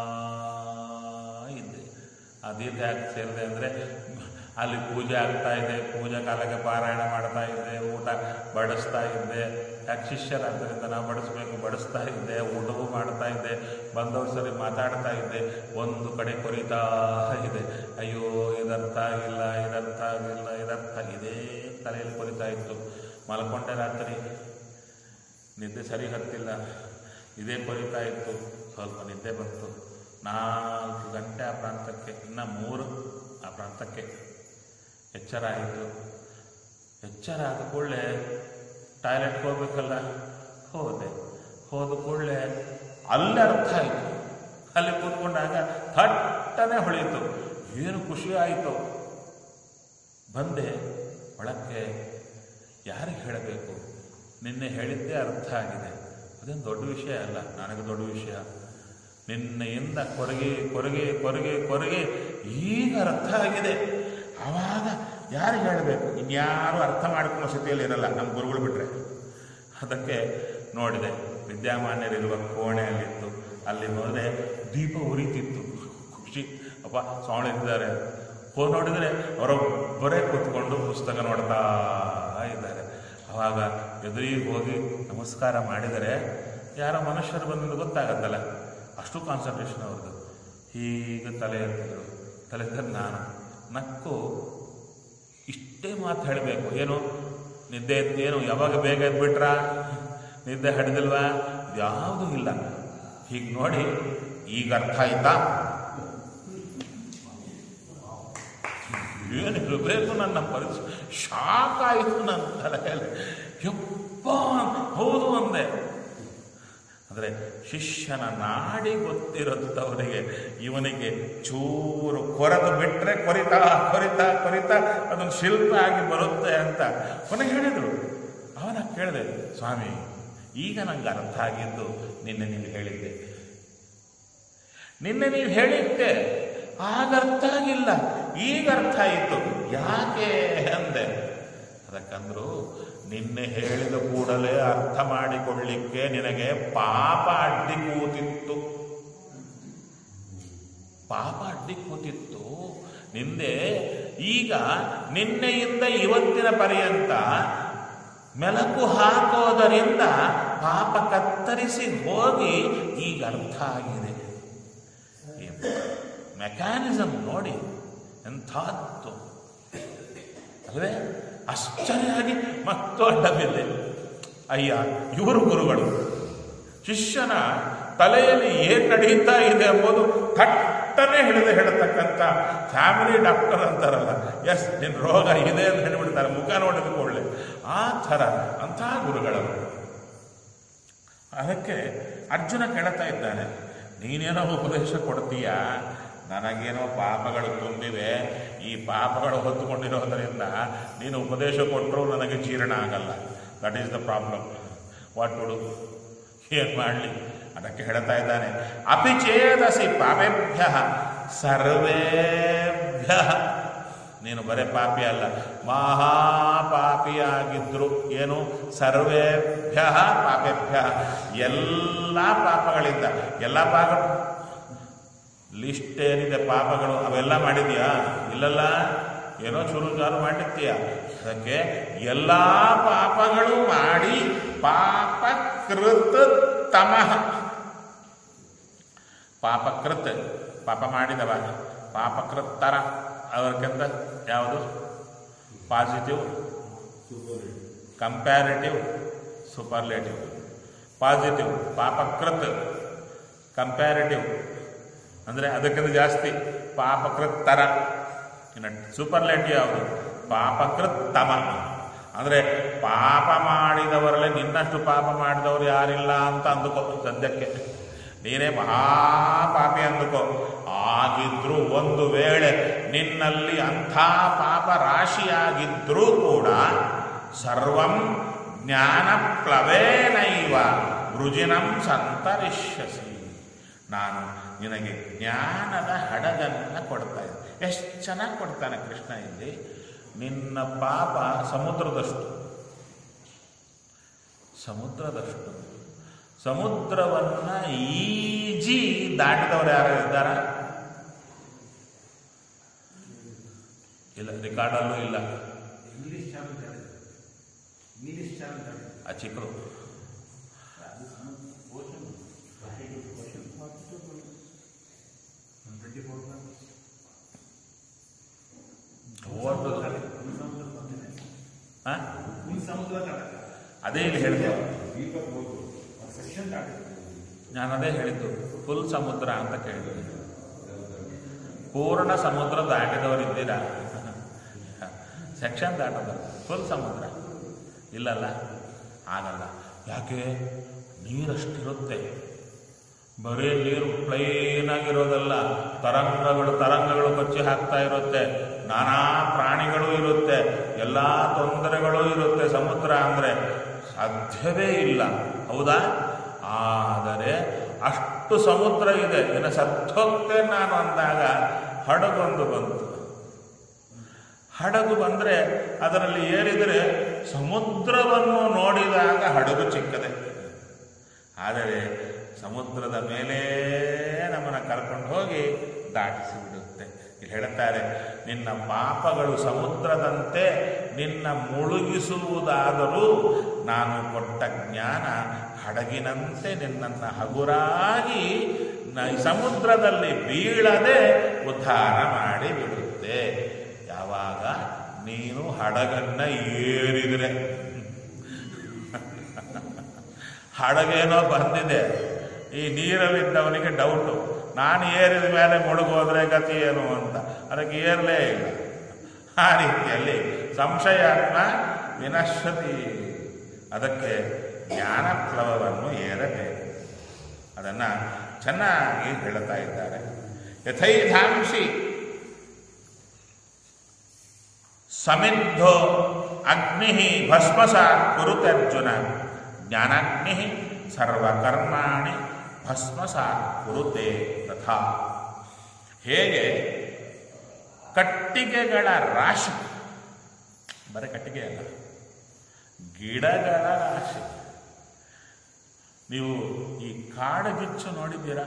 ಇದ್ದೆ. ಆ ದೀರ್ಘ ಯಾಕೆ ಸೇರಿದೆ ಅಂದರೆ, ಅಲ್ಲಿ ಪೂಜೆ ಆಗ್ತಾ ಇದೆ, ಪೂಜಾ ಕಾಲಕ್ಕೆ ಪಾರಾಯಣ ಮಾಡ್ತಾ ಇದ್ದೆ, ಊಟ ಬಡಿಸ್ತಾ ಇದ್ದೆ, ಯಾಕೆ ಶಿಷ್ಯರಾದ್ದರಿಂದ ನಾವು ಬಡಿಸ್ಬೇಕು, ಬಡಿಸ್ತಾ ಇದ್ದೆ, ಊಟವೂ ಮಾಡ್ತಾ ಇದ್ದೆ, ಬಂದವ್ರ ಸರಿ ಮಾತಾಡ್ತಾ ಇದ್ದೆ. ಒಂದು ಕಡೆ ಕೊರಿತಾ ಇದೆ, ಅಯ್ಯೋ ಇದರ್ಥ ಆಗಿಲ್ಲ, ಇದರ್ಥ ಆಗಿಲ್ಲ, ಇದರ್ಥ ಇದೇ ತಲೆಯಲ್ಲಿ ಕೊರಿತಾ ಇತ್ತು. ಮಲ್ಕೊಂಡೆ ರಾತ್ರಿ, ನಿದ್ದೆ ಸರಿ ಹತ್ತಿಲ್ಲ, ಇದೇ ಕೊರಿತಾ ಇತ್ತು. ಸ್ವಲ್ಪ ನಿದ್ದೆ ಬಂತು. ನಾಲ್ಕು ಗಂಟೆ ಆ ಪ್ರಾಂತಕ್ಕೆ, ಇನ್ನು ಮೂರು ಆ ಪ್ರಾಂತಕ್ಕೆ ಎಚ್ಚರ ಆಯಿತು. ಎಚ್ಚರ ಆದ ಕೂಡಲೇ ಟಾಯ್ಲೆಟ್ಗೆ ಹೋಗ್ಬೇಕಲ್ಲ, ಹೋದೆ. ಹೋದ ಕೂಡಲೇ ಅಲ್ಲಿ ಅರ್ಥ ಆಯಿತು. ಅಲ್ಲಿ ಕೂತ್ಕೊಂಡಾಗ ಥಟ್ಟನೆ ಹೊಳೀತು. ಏನು ಖುಷಿ ಆಯಿತು. ಬಂದೆ ಒಳಕ್ಕೆ. ಯಾರಿಗೆ ಹೇಳಬೇಕು? ನಿನ್ನೆ ಹೇಳಿದ್ದೇ ಅರ್ಥ ಆಗಿದೆ. ಅದೇನು ದೊಡ್ಡ ವಿಷಯ ಅಲ್ಲ, ನನಗೆ ದೊಡ್ಡ ವಿಷಯ. ನಿನ್ನೆಯಿಂದ ಕೊರಗಿ ಕೊರಗಿ ಕೊರಗಿ ಕೊರಗಿ ಈಗ ಅರ್ಥ ಆಗಿದೆ. ಆವಾಗ ಯಾರಿಗೆ ಹೇಳಬೇಕು? ಇನ್ಯಾರು ಅರ್ಥ ಮಾಡ್ಕೊಳ್ಳೋ ಸ್ಥಿತಿಯಲ್ಲಿ ಇರಲ್ಲ, ನಮ್ಮ ಗುರುಗಳು ಬಿಟ್ಟರೆ. ಅದಕ್ಕೆ ನೋಡಿದೆ, ವಿದ್ಯಾಮಾನ್ಯರಿರುವ ಕೋಣೆಯಲ್ಲಿತ್ತು. ಅಲ್ಲಿ ನೋಡಿದ್ರೆ ದೀಪ ಉರಿತಿತ್ತು. ಖುಷಿ, ಅಪ್ಪ ಸ್ವಾಮಿ ಇದ್ದಾರೆ. ಹೋಗಿ ನೋಡಿದರೆ ಅವರೊಬ್ಬರೇ ಕೂತ್ಕೊಂಡು ಪುಸ್ತಕ ನೋಡ್ತಾ ಇದ್ದಾರೆ. ಆವಾಗ ಎದುರಿಗೆ ಹೋಗಿ ನಮಸ್ಕಾರ ಮಾಡಿದರೆ ಯಾರೋ ಮನುಷ್ಯರು ಬಂದು ಗೊತ್ತಾಗತ್ತಲ್ಲ, ಅಷ್ಟು ಕಾನ್ಸಂಟ್ರೇಷನ್ ಅವ್ರದ್ದು. ಹೀಗೆ ತಲೆ ಎತ್ತಿದ್ರು. ತಲೆ ಎತ್ತಿದ್ರೆ ನಾನು ನಕ್ಕು ಇಷ್ಟೇ ಮಾತು ಹೇಳಬೇಕು. ಏನು ನಿದ್ದೆ ಏನು ಯಾವಾಗ ಬೇಗ ಎದ್ಬಿಟ್ರಾ? ನಿದ್ದೆ ಹಿಡಿದಿಲ್ವಾ? ಯಾವುದೂ ಇಲ್ಲ. ಹೀಗೆ ನೋಡಿ, ಈಗ ಅರ್ಥ ಆಯ್ತಾ? ಏನಿರಬೇಕು ನನ್ನ ಪರಿಸ್ಥಿತಿ. ಶಾಕ್ ಆಯಿತು ನನ್ನ ತಲೆಯಲ್ಲಿ. ಯಪ್ಪ, ಹೌದು ಅಂದೆ. ಅಂದರೆ ಶಿಷ್ಯನ ನಾಡಿ ಗೊತ್ತಿರುತ್ತವರಿಗೆ, ಇವನಿಗೆ ಚೂರು ಕೊರೆದು ಬಿಟ್ಟರೆ ಕೊರಿತಾ ಕೊರಿತಾ ಕೊರಿತಾ ಅದೊಂದು ಶಿಲ್ಪ ಆಗಿ ಬರುತ್ತೆ ಅಂತ ಕೊನೆಗೆ ಹೇಳಿದರು. ಅವನ ಕೇಳಿದೆ, ಸ್ವಾಮಿ ಈಗ ನಂಗೆ ಅರ್ಥ ಆಗಿದ್ದು ನಿನ್ನೆ ನೀವು ಹೇಳಿದ್ದೆ. ನಿನ್ನೆ ನೀವು ಹೇಳಿದ್ದೆ, ಆಗ ಅರ್ಥ ಆಗಿಲ್ಲ, ಈಗ ಅರ್ಥ ಆಯಿತು. ಯಾಕೆ ಅಂದೆ. ಅದಕ್ಕಂದ್ರು, ನಿನ್ನೆ ಹೇಳಿದ ಕೂಡಲೇ ಅರ್ಥ ಮಾಡಿಕೊಳ್ಳಿಕ್ಕೆ ನಿನಗೆ ಪಾಪ ಅಡ್ಡಿ ಕೂತಿತ್ತು. ಪಾಪ ಅಡ್ಡಿ ಕೂತಿತ್ತು ನಿಂದೆ. ಈಗ ನಿನ್ನೆಯಿಂದ ಇವತ್ತಿನ ಪರ್ಯಂತ ಮೆಲಕು ಹಾಕೋದರಿಂದ ಪಾಪ ಕತ್ತರಿಸಿ ಹೋಗಿ ಈಗ ಅರ್ಥ ಆಗಿದೆ. ಮೆಕ್ಯಾನಿಸಮ್ ನೋಡಿ ಎಂಥದ್ದು ಅಲ್ವೇ? ಆಶ್ಚರ್ಯ ಆಗಿ ಮತ್ತು ಅಡ್ಡಬಿದ್ದೆ. ಅಯ್ಯ, ಇವರು ಗುರುಗಳು. ಶಿಷ್ಯನ ತಲೆಯಲ್ಲಿ ಏನು ನಡೀತಾ ಇದೆ ಎಂಬುದು ಥಟ್ಟನೆ ಹಿಡಿದು ಹೇಳತಕ್ಕಂಥ ಫ್ಯಾಮಿಲಿ ಡಾಕ್ಟರ್ ಅಂತಾರಲ್ಲ, ಎಸ್ ನಿನ್ನ ರೋಗ ಇದೆ ಅಂತ ಹೇಳಿಬಿಡ್ತಾರೆ, ಮುಖ ನೋಡಿದುಕೊಳ್ಳೆ. ಆ ಥರ ಅಂಥ ಗುರುಗಳು. ಅದಕ್ಕೆ ಅರ್ಜುನ ಕೇಳ್ತಾ ಇದ್ದಾನೆ, ನೀನೇನೋ ಉಪದೇಶ ಕೊಡ್ತೀಯಾ, ನನಗೇನೋ ಪಾಪಗಳು ತುಂಬಿವೆ, ಈ ಪಾಪಗಳು ಹೊತ್ತುಕೊಂಡಿರೋದರಿಂದ ನೀನು ಉಪದೇಶ ಕೊಟ್ಟರೂ ನನಗೆ ಜೀರ್ಣ ಆಗಲ್ಲ. That is the problem. What to do? ಏನು ಮಾಡಲಿ? ಅದಕ್ಕೆ ಹೇಳ್ತಾ ಇದ್ದಾನೆ, ಅಪಿಚೇದಸಿ ಪಾಪೇಭ್ಯ ಸರ್ವೇಭ್ಯ. ನೀನು ಬರೇ ಪಾಪಿ ಅಲ್ಲ, ಮಹಾಪಾಪಿಯಾಗಿದ್ರು. ಏನು? ಸರ್ವೇಭ್ಯ ಪಾಪೇಭ್ಯ, ಎಲ್ಲ ಪಾಪಗಳಿಂದ. ಎಲ್ಲ ಪಾಪ ಲಿಸ್ಟ್ ಏನಿದೆ ಪಾಪಗಳು ಅವೆಲ್ಲ ಮಾಡಿದ್ಯಾ? ಇಲ್ಲಲ್ಲ. ಏನೋ ಚೂರು ಚಾರು ಮಾಡಿರ್ತೀಯ. ಅದಕ್ಕೆ ಎಲ್ಲ ಪಾಪಗಳು ಮಾಡಿ ಪಾಪಕೃತ ತಮಃ, ಪಾಪಕೃತ್ ಪಾಪ ಮಾಡಿದವ, ಪಾಪಕೃತ್ತರ ಅವರಿಗಿಂತ ಯಾವುದು ಪಾಸಿಟಿವ್, ಕಂಪ್ಯಾರಿಟಿವ್, ಸೂಪರ್ಲೇಟಿವ್. ಪಾಸಿಟಿವ್ ಪಾಪಕೃತ್, ಕಂಪ್ಯಾರಿಟಿವ್ ಅಂದರೆ ಅದಕ್ಕಿಂತ ಜಾಸ್ತಿ ಪಾಪಕೃತ್ತರ. ಇನ್ನು ಸೂಪರ್ಲೇಟಿವ್ ಯಾವುದು? ಪಾಪಕೃತ್ತಮ ಅಂದರೆ ಪಾಪ ಮಾಡಿದವರಲ್ಲೇ ನಿನ್ನಷ್ಟು ಪಾಪ ಮಾಡಿದವರು ಯಾರಿಲ್ಲ ಅಂತ ಅಂದುಕೋ. ಸದ್ಯಕ್ಕೆ ನೀನೇ ಮಹಾಪಾಪಿ ಅಂದುಕೋ. ಆಗಿದ್ರೂ ಒಂದು ವೇಳೆ ನಿನ್ನಲ್ಲಿ ಅಂಥ ಪಾಪ ರಾಶಿಯಾಗಿದ್ರೂ ಕೂಡ ಸರ್ವಂ ಜ್ಞಾನ ಪ್ಲವೇನೈವ ವೃಜಿನಂ ಸಂತರಿಷ್ಯಸಿ, ನಾನು ನಿನಗೆ ಜ್ಞಾನದ ಹಡಗನ್ನು ಕೊಡ್ತಾ ಇದ್ದೆ. ಎಷ್ಟು ಚೆನ್ನಾಗಿ ಕೊಡ್ತಾನೆ ಕೃಷ್ಣ ಇಲ್ಲಿ. ನಿನ್ನ ಪಾಪ ಸಮುದ್ರದಷ್ಟು, ಸಮುದ್ರದಷ್ಟು. ಸಮುದ್ರವನ್ನ ಈಜಿ ದಾಟಿದವರು ಯಾರು ಇದ್ದಾರ? ಇಲ್ಲ, ರಿಕಾರ್ಡಲ್ಲೂ ಇಲ್ಲ. ಇಂಗ್ಲಿಷ್ ಚಾನಲ್ ಇಂಗ್ಲಿಷ್ ಚಾನಲ್ ಆ ಚಿಕ್ಕದು ಅದೇ ಇಲ್ಲಿ ಹೇಳಿದೆ. ನಾನು ಅದೇ ಹೇಳಿದ್ದು, ಫುಲ್ ಸಮುದ್ರ ಅಂತ ಕೇಳಿದ್ದೆ. ಪೂರ್ಣ ಸಮುದ್ರ ದಾಟಿದವರಿದ್ದೀರಾ? ಸೆಕ್ಷನ್ ದಾಟದ ಫುಲ್ ಸಮುದ್ರ ಇಲ್ಲಲ್ಲ, ಆಗಲ್ಲ. ಯಾಕೆ? ನೀರಷ್ಟಿರುತ್ತೆ. ಬರೀ ನೀರು ಪ್ಲೈನ್ ಆಗಿರೋದಲ್ಲ, ತರಂಗಗಳು ತರಂಗಗಳು ಕೊಚ್ಚಿ ಹಾಕ್ತಾ ಇರುತ್ತೆ, ನಾನಾ ಪ್ರಾಣಿಗಳು ಇರುತ್ತೆ, ಎಲ್ಲ ತೊಂದರೆಗಳು ಇರುತ್ತೆ. ಸಮುದ್ರ ಅಂದರೆ ಸಾಧ್ಯವೇ ಇಲ್ಲ, ಹೌದಾ? ಆದರೆ ಅಷ್ಟು ಸಮುದ್ರ ಇದೆ. ಇನ್ನು ಸತ್ತೋಗ್ತೇನೆ ನಾನು ಅಂದಾಗ ಹಡಗೊಂದು ಬಂತು. ಹಡಗು ಬಂದರೆ ಅದರಲ್ಲಿ ಏರಿದರೆ ಸಮುದ್ರವನ್ನು ನೋಡಿದಾಗ ಹಡಗು ಚಿಕ್ಕದೆ. ಆದರೆ ಸಮುದ್ರದ ಮೇಲೆ ನಮ್ಮನ್ನು ಕರ್ಕೊಂಡು ಹೋಗಿ ದಾಟಿಸಿಬಿಡುತ್ತೆ. ಇಲ್ಲಿ ಹೇಳ್ತಾರೆ, ನಿನ್ನ ಪಾಪಗಳು ಸಮುದ್ರದಂತೆ ನಿನ್ನ ಮುಳುಗಿಸುವುದಾದರೂ ನಾನು ಕೊಟ್ಟ ಜ್ಞಾನ ಹಡಗಿನಂತೆ ನಿನ್ನನ್ನು ಹಗುರಾಗಿ ಸಮುದ್ರದಲ್ಲಿ ಬೀಳದೆ ಉದ್ಧಾರ ಮಾಡಿ ಬಿಡುತ್ತೆ. ಯಾವಾಗ ನೀನು ಹಡಗನ್ನ ಏರಿದರೆ. ಹಡಗೇನೋ ಬಂದಿದೆ, ಈ ನೀರಲ್ಲಿದ್ದವನಿಗೆ ಡೌಟು, ನಾನು ಏರಿದ ಮೇಲೆ ಮುಳುಗೋದ್ರೆ ಗತಿ ಏನು ಅಂತ. ಅದಕ್ಕೆ ಏರಲೇ ಇಲ್ಲ. ಆ ರೀತಿಯಲ್ಲಿ ಸಂಶಯಾತ್ಮ ವಿನಶ್ಯತಿ. ಅದಕ್ಕೆ ಜ್ಞಾನಪ್ಲವವನ್ನು ಏರಬೇಕು. ಅದನ್ನು ಚೆನ್ನಾಗಿ ಹೇಳ್ತಾ ಇದ್ದಾರೆ. ಯಥೈಧಾಂಸಿ ಸಮಿದ್ಧೋ ಅಗ್ನಿ ಭಸ್ಮಸಾತ್ ಕುರುತೆ ಅರ್ಜುನ, ಜ್ಞಾನಾಗ್ನಿ ಸರ್ವಕರ್ಮಾಣಿ ಭಸ್ಮಸಾತ್ ಕುರುತೆ ತಥಾ. ಹೇಗೆ ಕಟ್ಟಿಗೆಗಳ ರಾಶಿ, ಬರೀ ಕಟ್ಟಿಗೆ ಅಲ್ಲ, ಗಿಡಗಳ ರಾಶಿ. ನೀವು ಈ ಕಾಡಗಿಚ್ಚು ನೋಡಿದ್ದೀರಾ?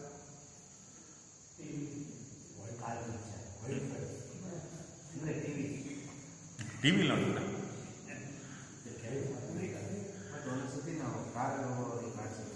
ಟಿವಿ ನೋಡಿದ್ದೀರಾ? ಒಂದ್ಸತಿ ನಾವು ಕಾರಲ್ಲಿ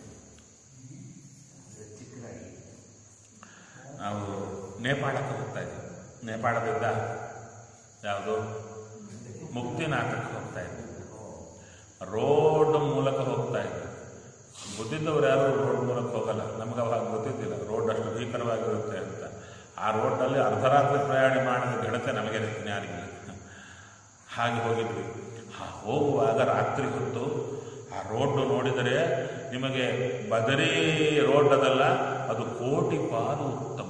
ಚಿಕ್ಕದಾಗಿ ನಾವು ನೇಪಾಳಕ್ಕೆ ಹೋಗ್ತಾ ಇದ್ದೀವಿ. ನೇಪಾಳದಿಂದ ಯಾವುದು ಮುಕ್ತಿನಾಥಕ್ಕೆ ಹೋಗ್ತಾ ಇದ್ದೀವಿ. ರೋಡ್ ಮೂಲಕ ಹೋಗ್ತಾ ಇದ್ದೀವಿ. ಗೊತ್ತಿದ್ದವ್ರು ಯಾರು ರೋಡ್ ಮೂಲಕ ಹೋಗಲ್ಲ. ನಮ್ಗೆ ಅವಾಗ ಗೊತ್ತಿದ್ದಿಲ್ಲ ರೋಡ್ ಅಷ್ಟು ಭೀಕರವಾಗಿರುತ್ತೆ ಅಂತ. ಆ ರೋಡ್ನಲ್ಲಿ ಅರ್ಧರಾತ್ರಿ ಪ್ರಯಾಣ ಮಾಡಿದ ಗೆಳತೆ ನಮಗೆ ಜ್ಞಾನಿಲ್ಲ. ಹಾಗೆ ಹೋಗಿದ್ವಿ. ಹೋಗುವಾಗ ರಾತ್ರಿ ಹೊತ್ತು ಆ ರೋಡ್ ನೋಡಿದರೆ ನಿಮಗೆ ಬದರಿ ರೋಡ್ ಅದಲ್ಲ, ಅದು ಕೋಟಿ ಪಾಲು ಉತ್ತಮ,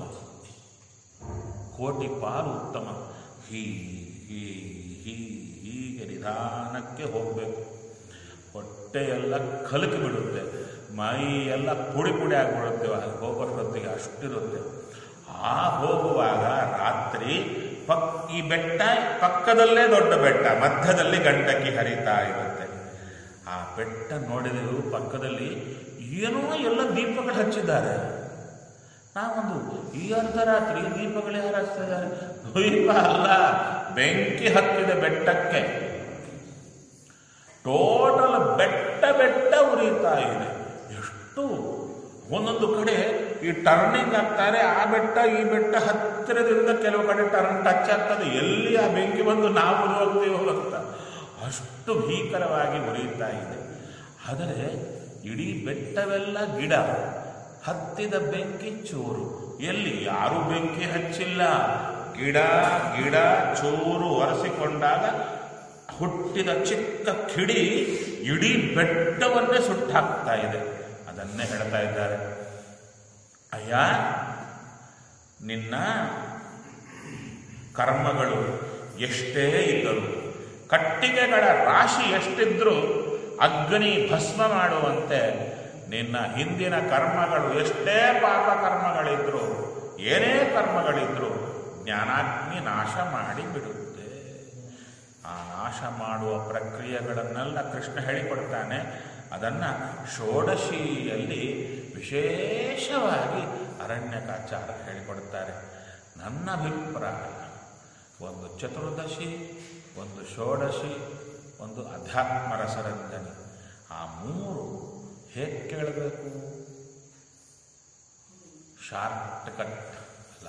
ಕೋಟಿ ಪಾಲು ಉತ್ತಮ. ಹೀ ಹೀ ಹೀ ಹೀಗೆ ನಿಧಾನಕ್ಕೆ ಹೋಗಬೇಕು. ಹೊಟ್ಟೆಯೆಲ್ಲ ಕಲಕಿ ಬಿಡುತ್ತೆ, ಮೈ ಎಲ್ಲ ಪುಡಿ ಪುಡಿ ಆಗಿಬಿಡುತ್ತೆ ಹೋಗೋಷ್ಟೊತ್ತಿಗೆ, ಅಷ್ಟಿರುತ್ತೆ. ಆ ಹೋಗುವಾಗ ರಾತ್ರಿ ಪಕ್ ಈ ಬೆಟ್ಟ ಪಕ್ಕದಲ್ಲೇ ದೊಡ್ಡ ಬೆಟ್ಟ, ಮಧ್ಯದಲ್ಲಿ ಗಂಟಕಿ ಹರಿತಾ ಇರುತ್ತೆ. ಆ ಬೆಟ್ಟ ನೋಡಿದೆವು, ಪಕ್ಕದಲ್ಲಿ ಏನೋ ಎಲ್ಲ ದೀಪಗಳು ಹಚ್ಚಿದ್ದಾರೆ. ನಾವೊಂದು ಈ ಅರ್ಧರಾತ್ರಿ ದೀಪಗಳು ಯಾರು ಹಚ್ತಿದ್ದಾರೆ? ದೀಪ ಅಲ್ಲ, ಬೆಂಕಿ ಹತ್ತಿದ ಬೆಟ್ಟಕ್ಕೆ. ಟೋಟಲ್ ಬೆಟ್ಟ ಬೆಟ್ಟ ಉರಿತಾ ಇದೆ. ಎಷ್ಟು ಒಂದೊಂದು ಕಡೆ ಈ ಟರ್ನಿಂಗ್ ಆಗ್ತಾರೆ, ಆ ಬೆಟ್ಟ ಈ ಬೆಟ್ಟ ಹತ್ತಿರದಿಂದ ಕೆಲವು ಕಡೆ ಟರ್ನ್ ಟಚ್ ಆಗ್ತದೆ. ಎಲ್ಲಿ ಆ ಬೆಂಕಿ ಬಂದು ನಾವು ಹೋಗ್ತೀವಿ ಹೋಗುತ್ತಾ, ಅಷ್ಟು ಭೀಕರವಾಗಿ ಉರಿಯುತ್ತಾ ಇದೆ. ಆದರೆ ಇಡೀ ಬೆಟ್ಟವೆಲ್ಲ ಗಿಡ, ಹತ್ತಿದ ಬೆಂಕಿ ಚೂರು. ಎಲ್ಲಿ ಯಾರೂ ಬೆಂಕಿ ಹಚ್ಚಿಲ್ಲ. ಗಿಡ ಗಿಡ ಚೂರು ಒರೆಸಿಕೊಂಡಾಗ ಹುಟ್ಟಿದ ಚಿಕ್ಕ ಕಿಡಿ ಇಡೀ ಬೆಟ್ಟವನ್ನೇ ಸುಟ್ಟಾಕ್ತಾ ಇದೆ. ಅದನ್ನೇ ಹೇಳ್ತಾ ಇದ್ದಾರೆ, ಅಯ್ಯ ನಿನ್ನ ಕರ್ಮಗಳು ಎಷ್ಟೇ ಇದ್ದರು, ಕಟ್ಟಿಗೆಗಳ ರಾಶಿ ಎಷ್ಟಿದ್ರೂ ಅಗ್ನಿ ಭಸ್ಮ ಮಾಡುವಂತೆ ನಿನ್ನ ಹಿಂದಿನ ಕರ್ಮಗಳು ಎಷ್ಟೇ ಪಾಪ ಕರ್ಮಗಳಿದ್ರು, ಏನೇ ಕರ್ಮಗಳಿದ್ರು ಜ್ಞಾನಾಗ್ನಿ ನಾಶ ಮಾಡಿ ಬಿಡುತ್ತೆ. ಆ ನಾಶ ಮಾಡುವ ಪ್ರಕ್ರಿಯೆಗಳನ್ನೆಲ್ಲ ಕೃಷ್ಣ ಹೇಳಿಕೊಡ್ತಾನೆ. ಅದನ್ನು ಷೋಡಶಿಯಲ್ಲಿ ವಿಶೇಷವಾಗಿ ಅರಣ್ಯಕಾಚಾರ ಹೇಳಿಕೊಡ್ತಾರೆ. ನನ್ನ ಅಭಿಪ್ರಾಯ, ಒಂದು ಚತುರ್ದಶಿ, ಒಂದು ಷೋಡಶಿ, ಒಂದು ಅಧ್ಯಾತ್ಮ ರಸರಂಜನೆ, ಆ ಮೂರು ಹೇಗೆ ಕೇಳಬೇಕು? ಶಾರ್ಟ್ ಕಟ್ ಅಲ್ಲ,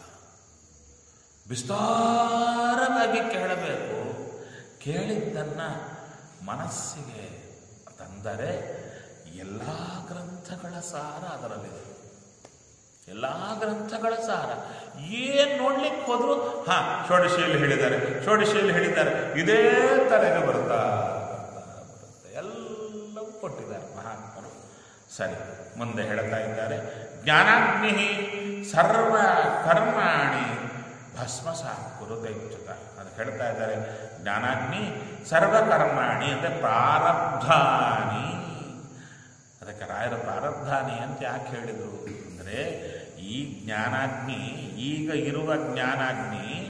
ವಿಸ್ತಾರವಾಗಿ ಕೇಳಬೇಕು. ಕೇಳಿದ್ದನ್ನು ಮನಸ್ಸಿಗೆ ತಂದರೆ ಎಲ್ಲ ಗ್ರಂಥಗಳ ಸಾರ ಅದರಲ್ಲಿದೆ. ಎಲ್ಲ ಗ್ರಂಥಗಳ ಸಾರ ಏನು ನೋಡ್ಲಿಕ್ಕೆ ಹೋದ್ರು ಹಾ ಷೋಡಶಿಯಲ್ಲಿ ಹೇಳಿದ್ದಾರೆ, ಷೋಡಶಿಯಲ್ಲಿ ಹೇಳಿದ್ದಾರೆ, ಇದೇ ತಲೆಗೆ ಬರ್ತಾ ಬರುತ್ತೆ. ಎಲ್ಲವೂ ಕೊಟ್ಟಿದ್ದಾರೆ ಮಹಾತ್ಮರು. ಸರಿ, ಮುಂದೆ ಹೇಳ್ತಾ ಇದ್ದಾರೆ, ಜ್ಞಾನಾಗ್ನಿ ಸರ್ವ ಕರ್ಮಾಣಿ ಭಸ್ಮಸಾತ್ ಕುರುತೈಚ್ಯುತ. ಅದಕ್ಕೆ ಹೇಳ್ತಾ ಇದ್ದಾರೆ, ಜ್ಞಾನಾಗ್ನಿ ಸರ್ವಕರ್ಮಾಣಿ ಅಂದರೆ ಪ್ರಾರಬ್ಧಾನಿ. ಅದಕ್ಕೆ ರಾಯರ ಪ್ರಾರಬ್ಧಾನಿ ಅಂತ ಯಾಕೆ ಹೇಳಿದರು ಅಂದರೆ, ಈ ಜ್ಞಾನಾಗ್ನಿ, ಈಗ ಇರುವ ಜ್ಞಾನಾಗ್ನಿ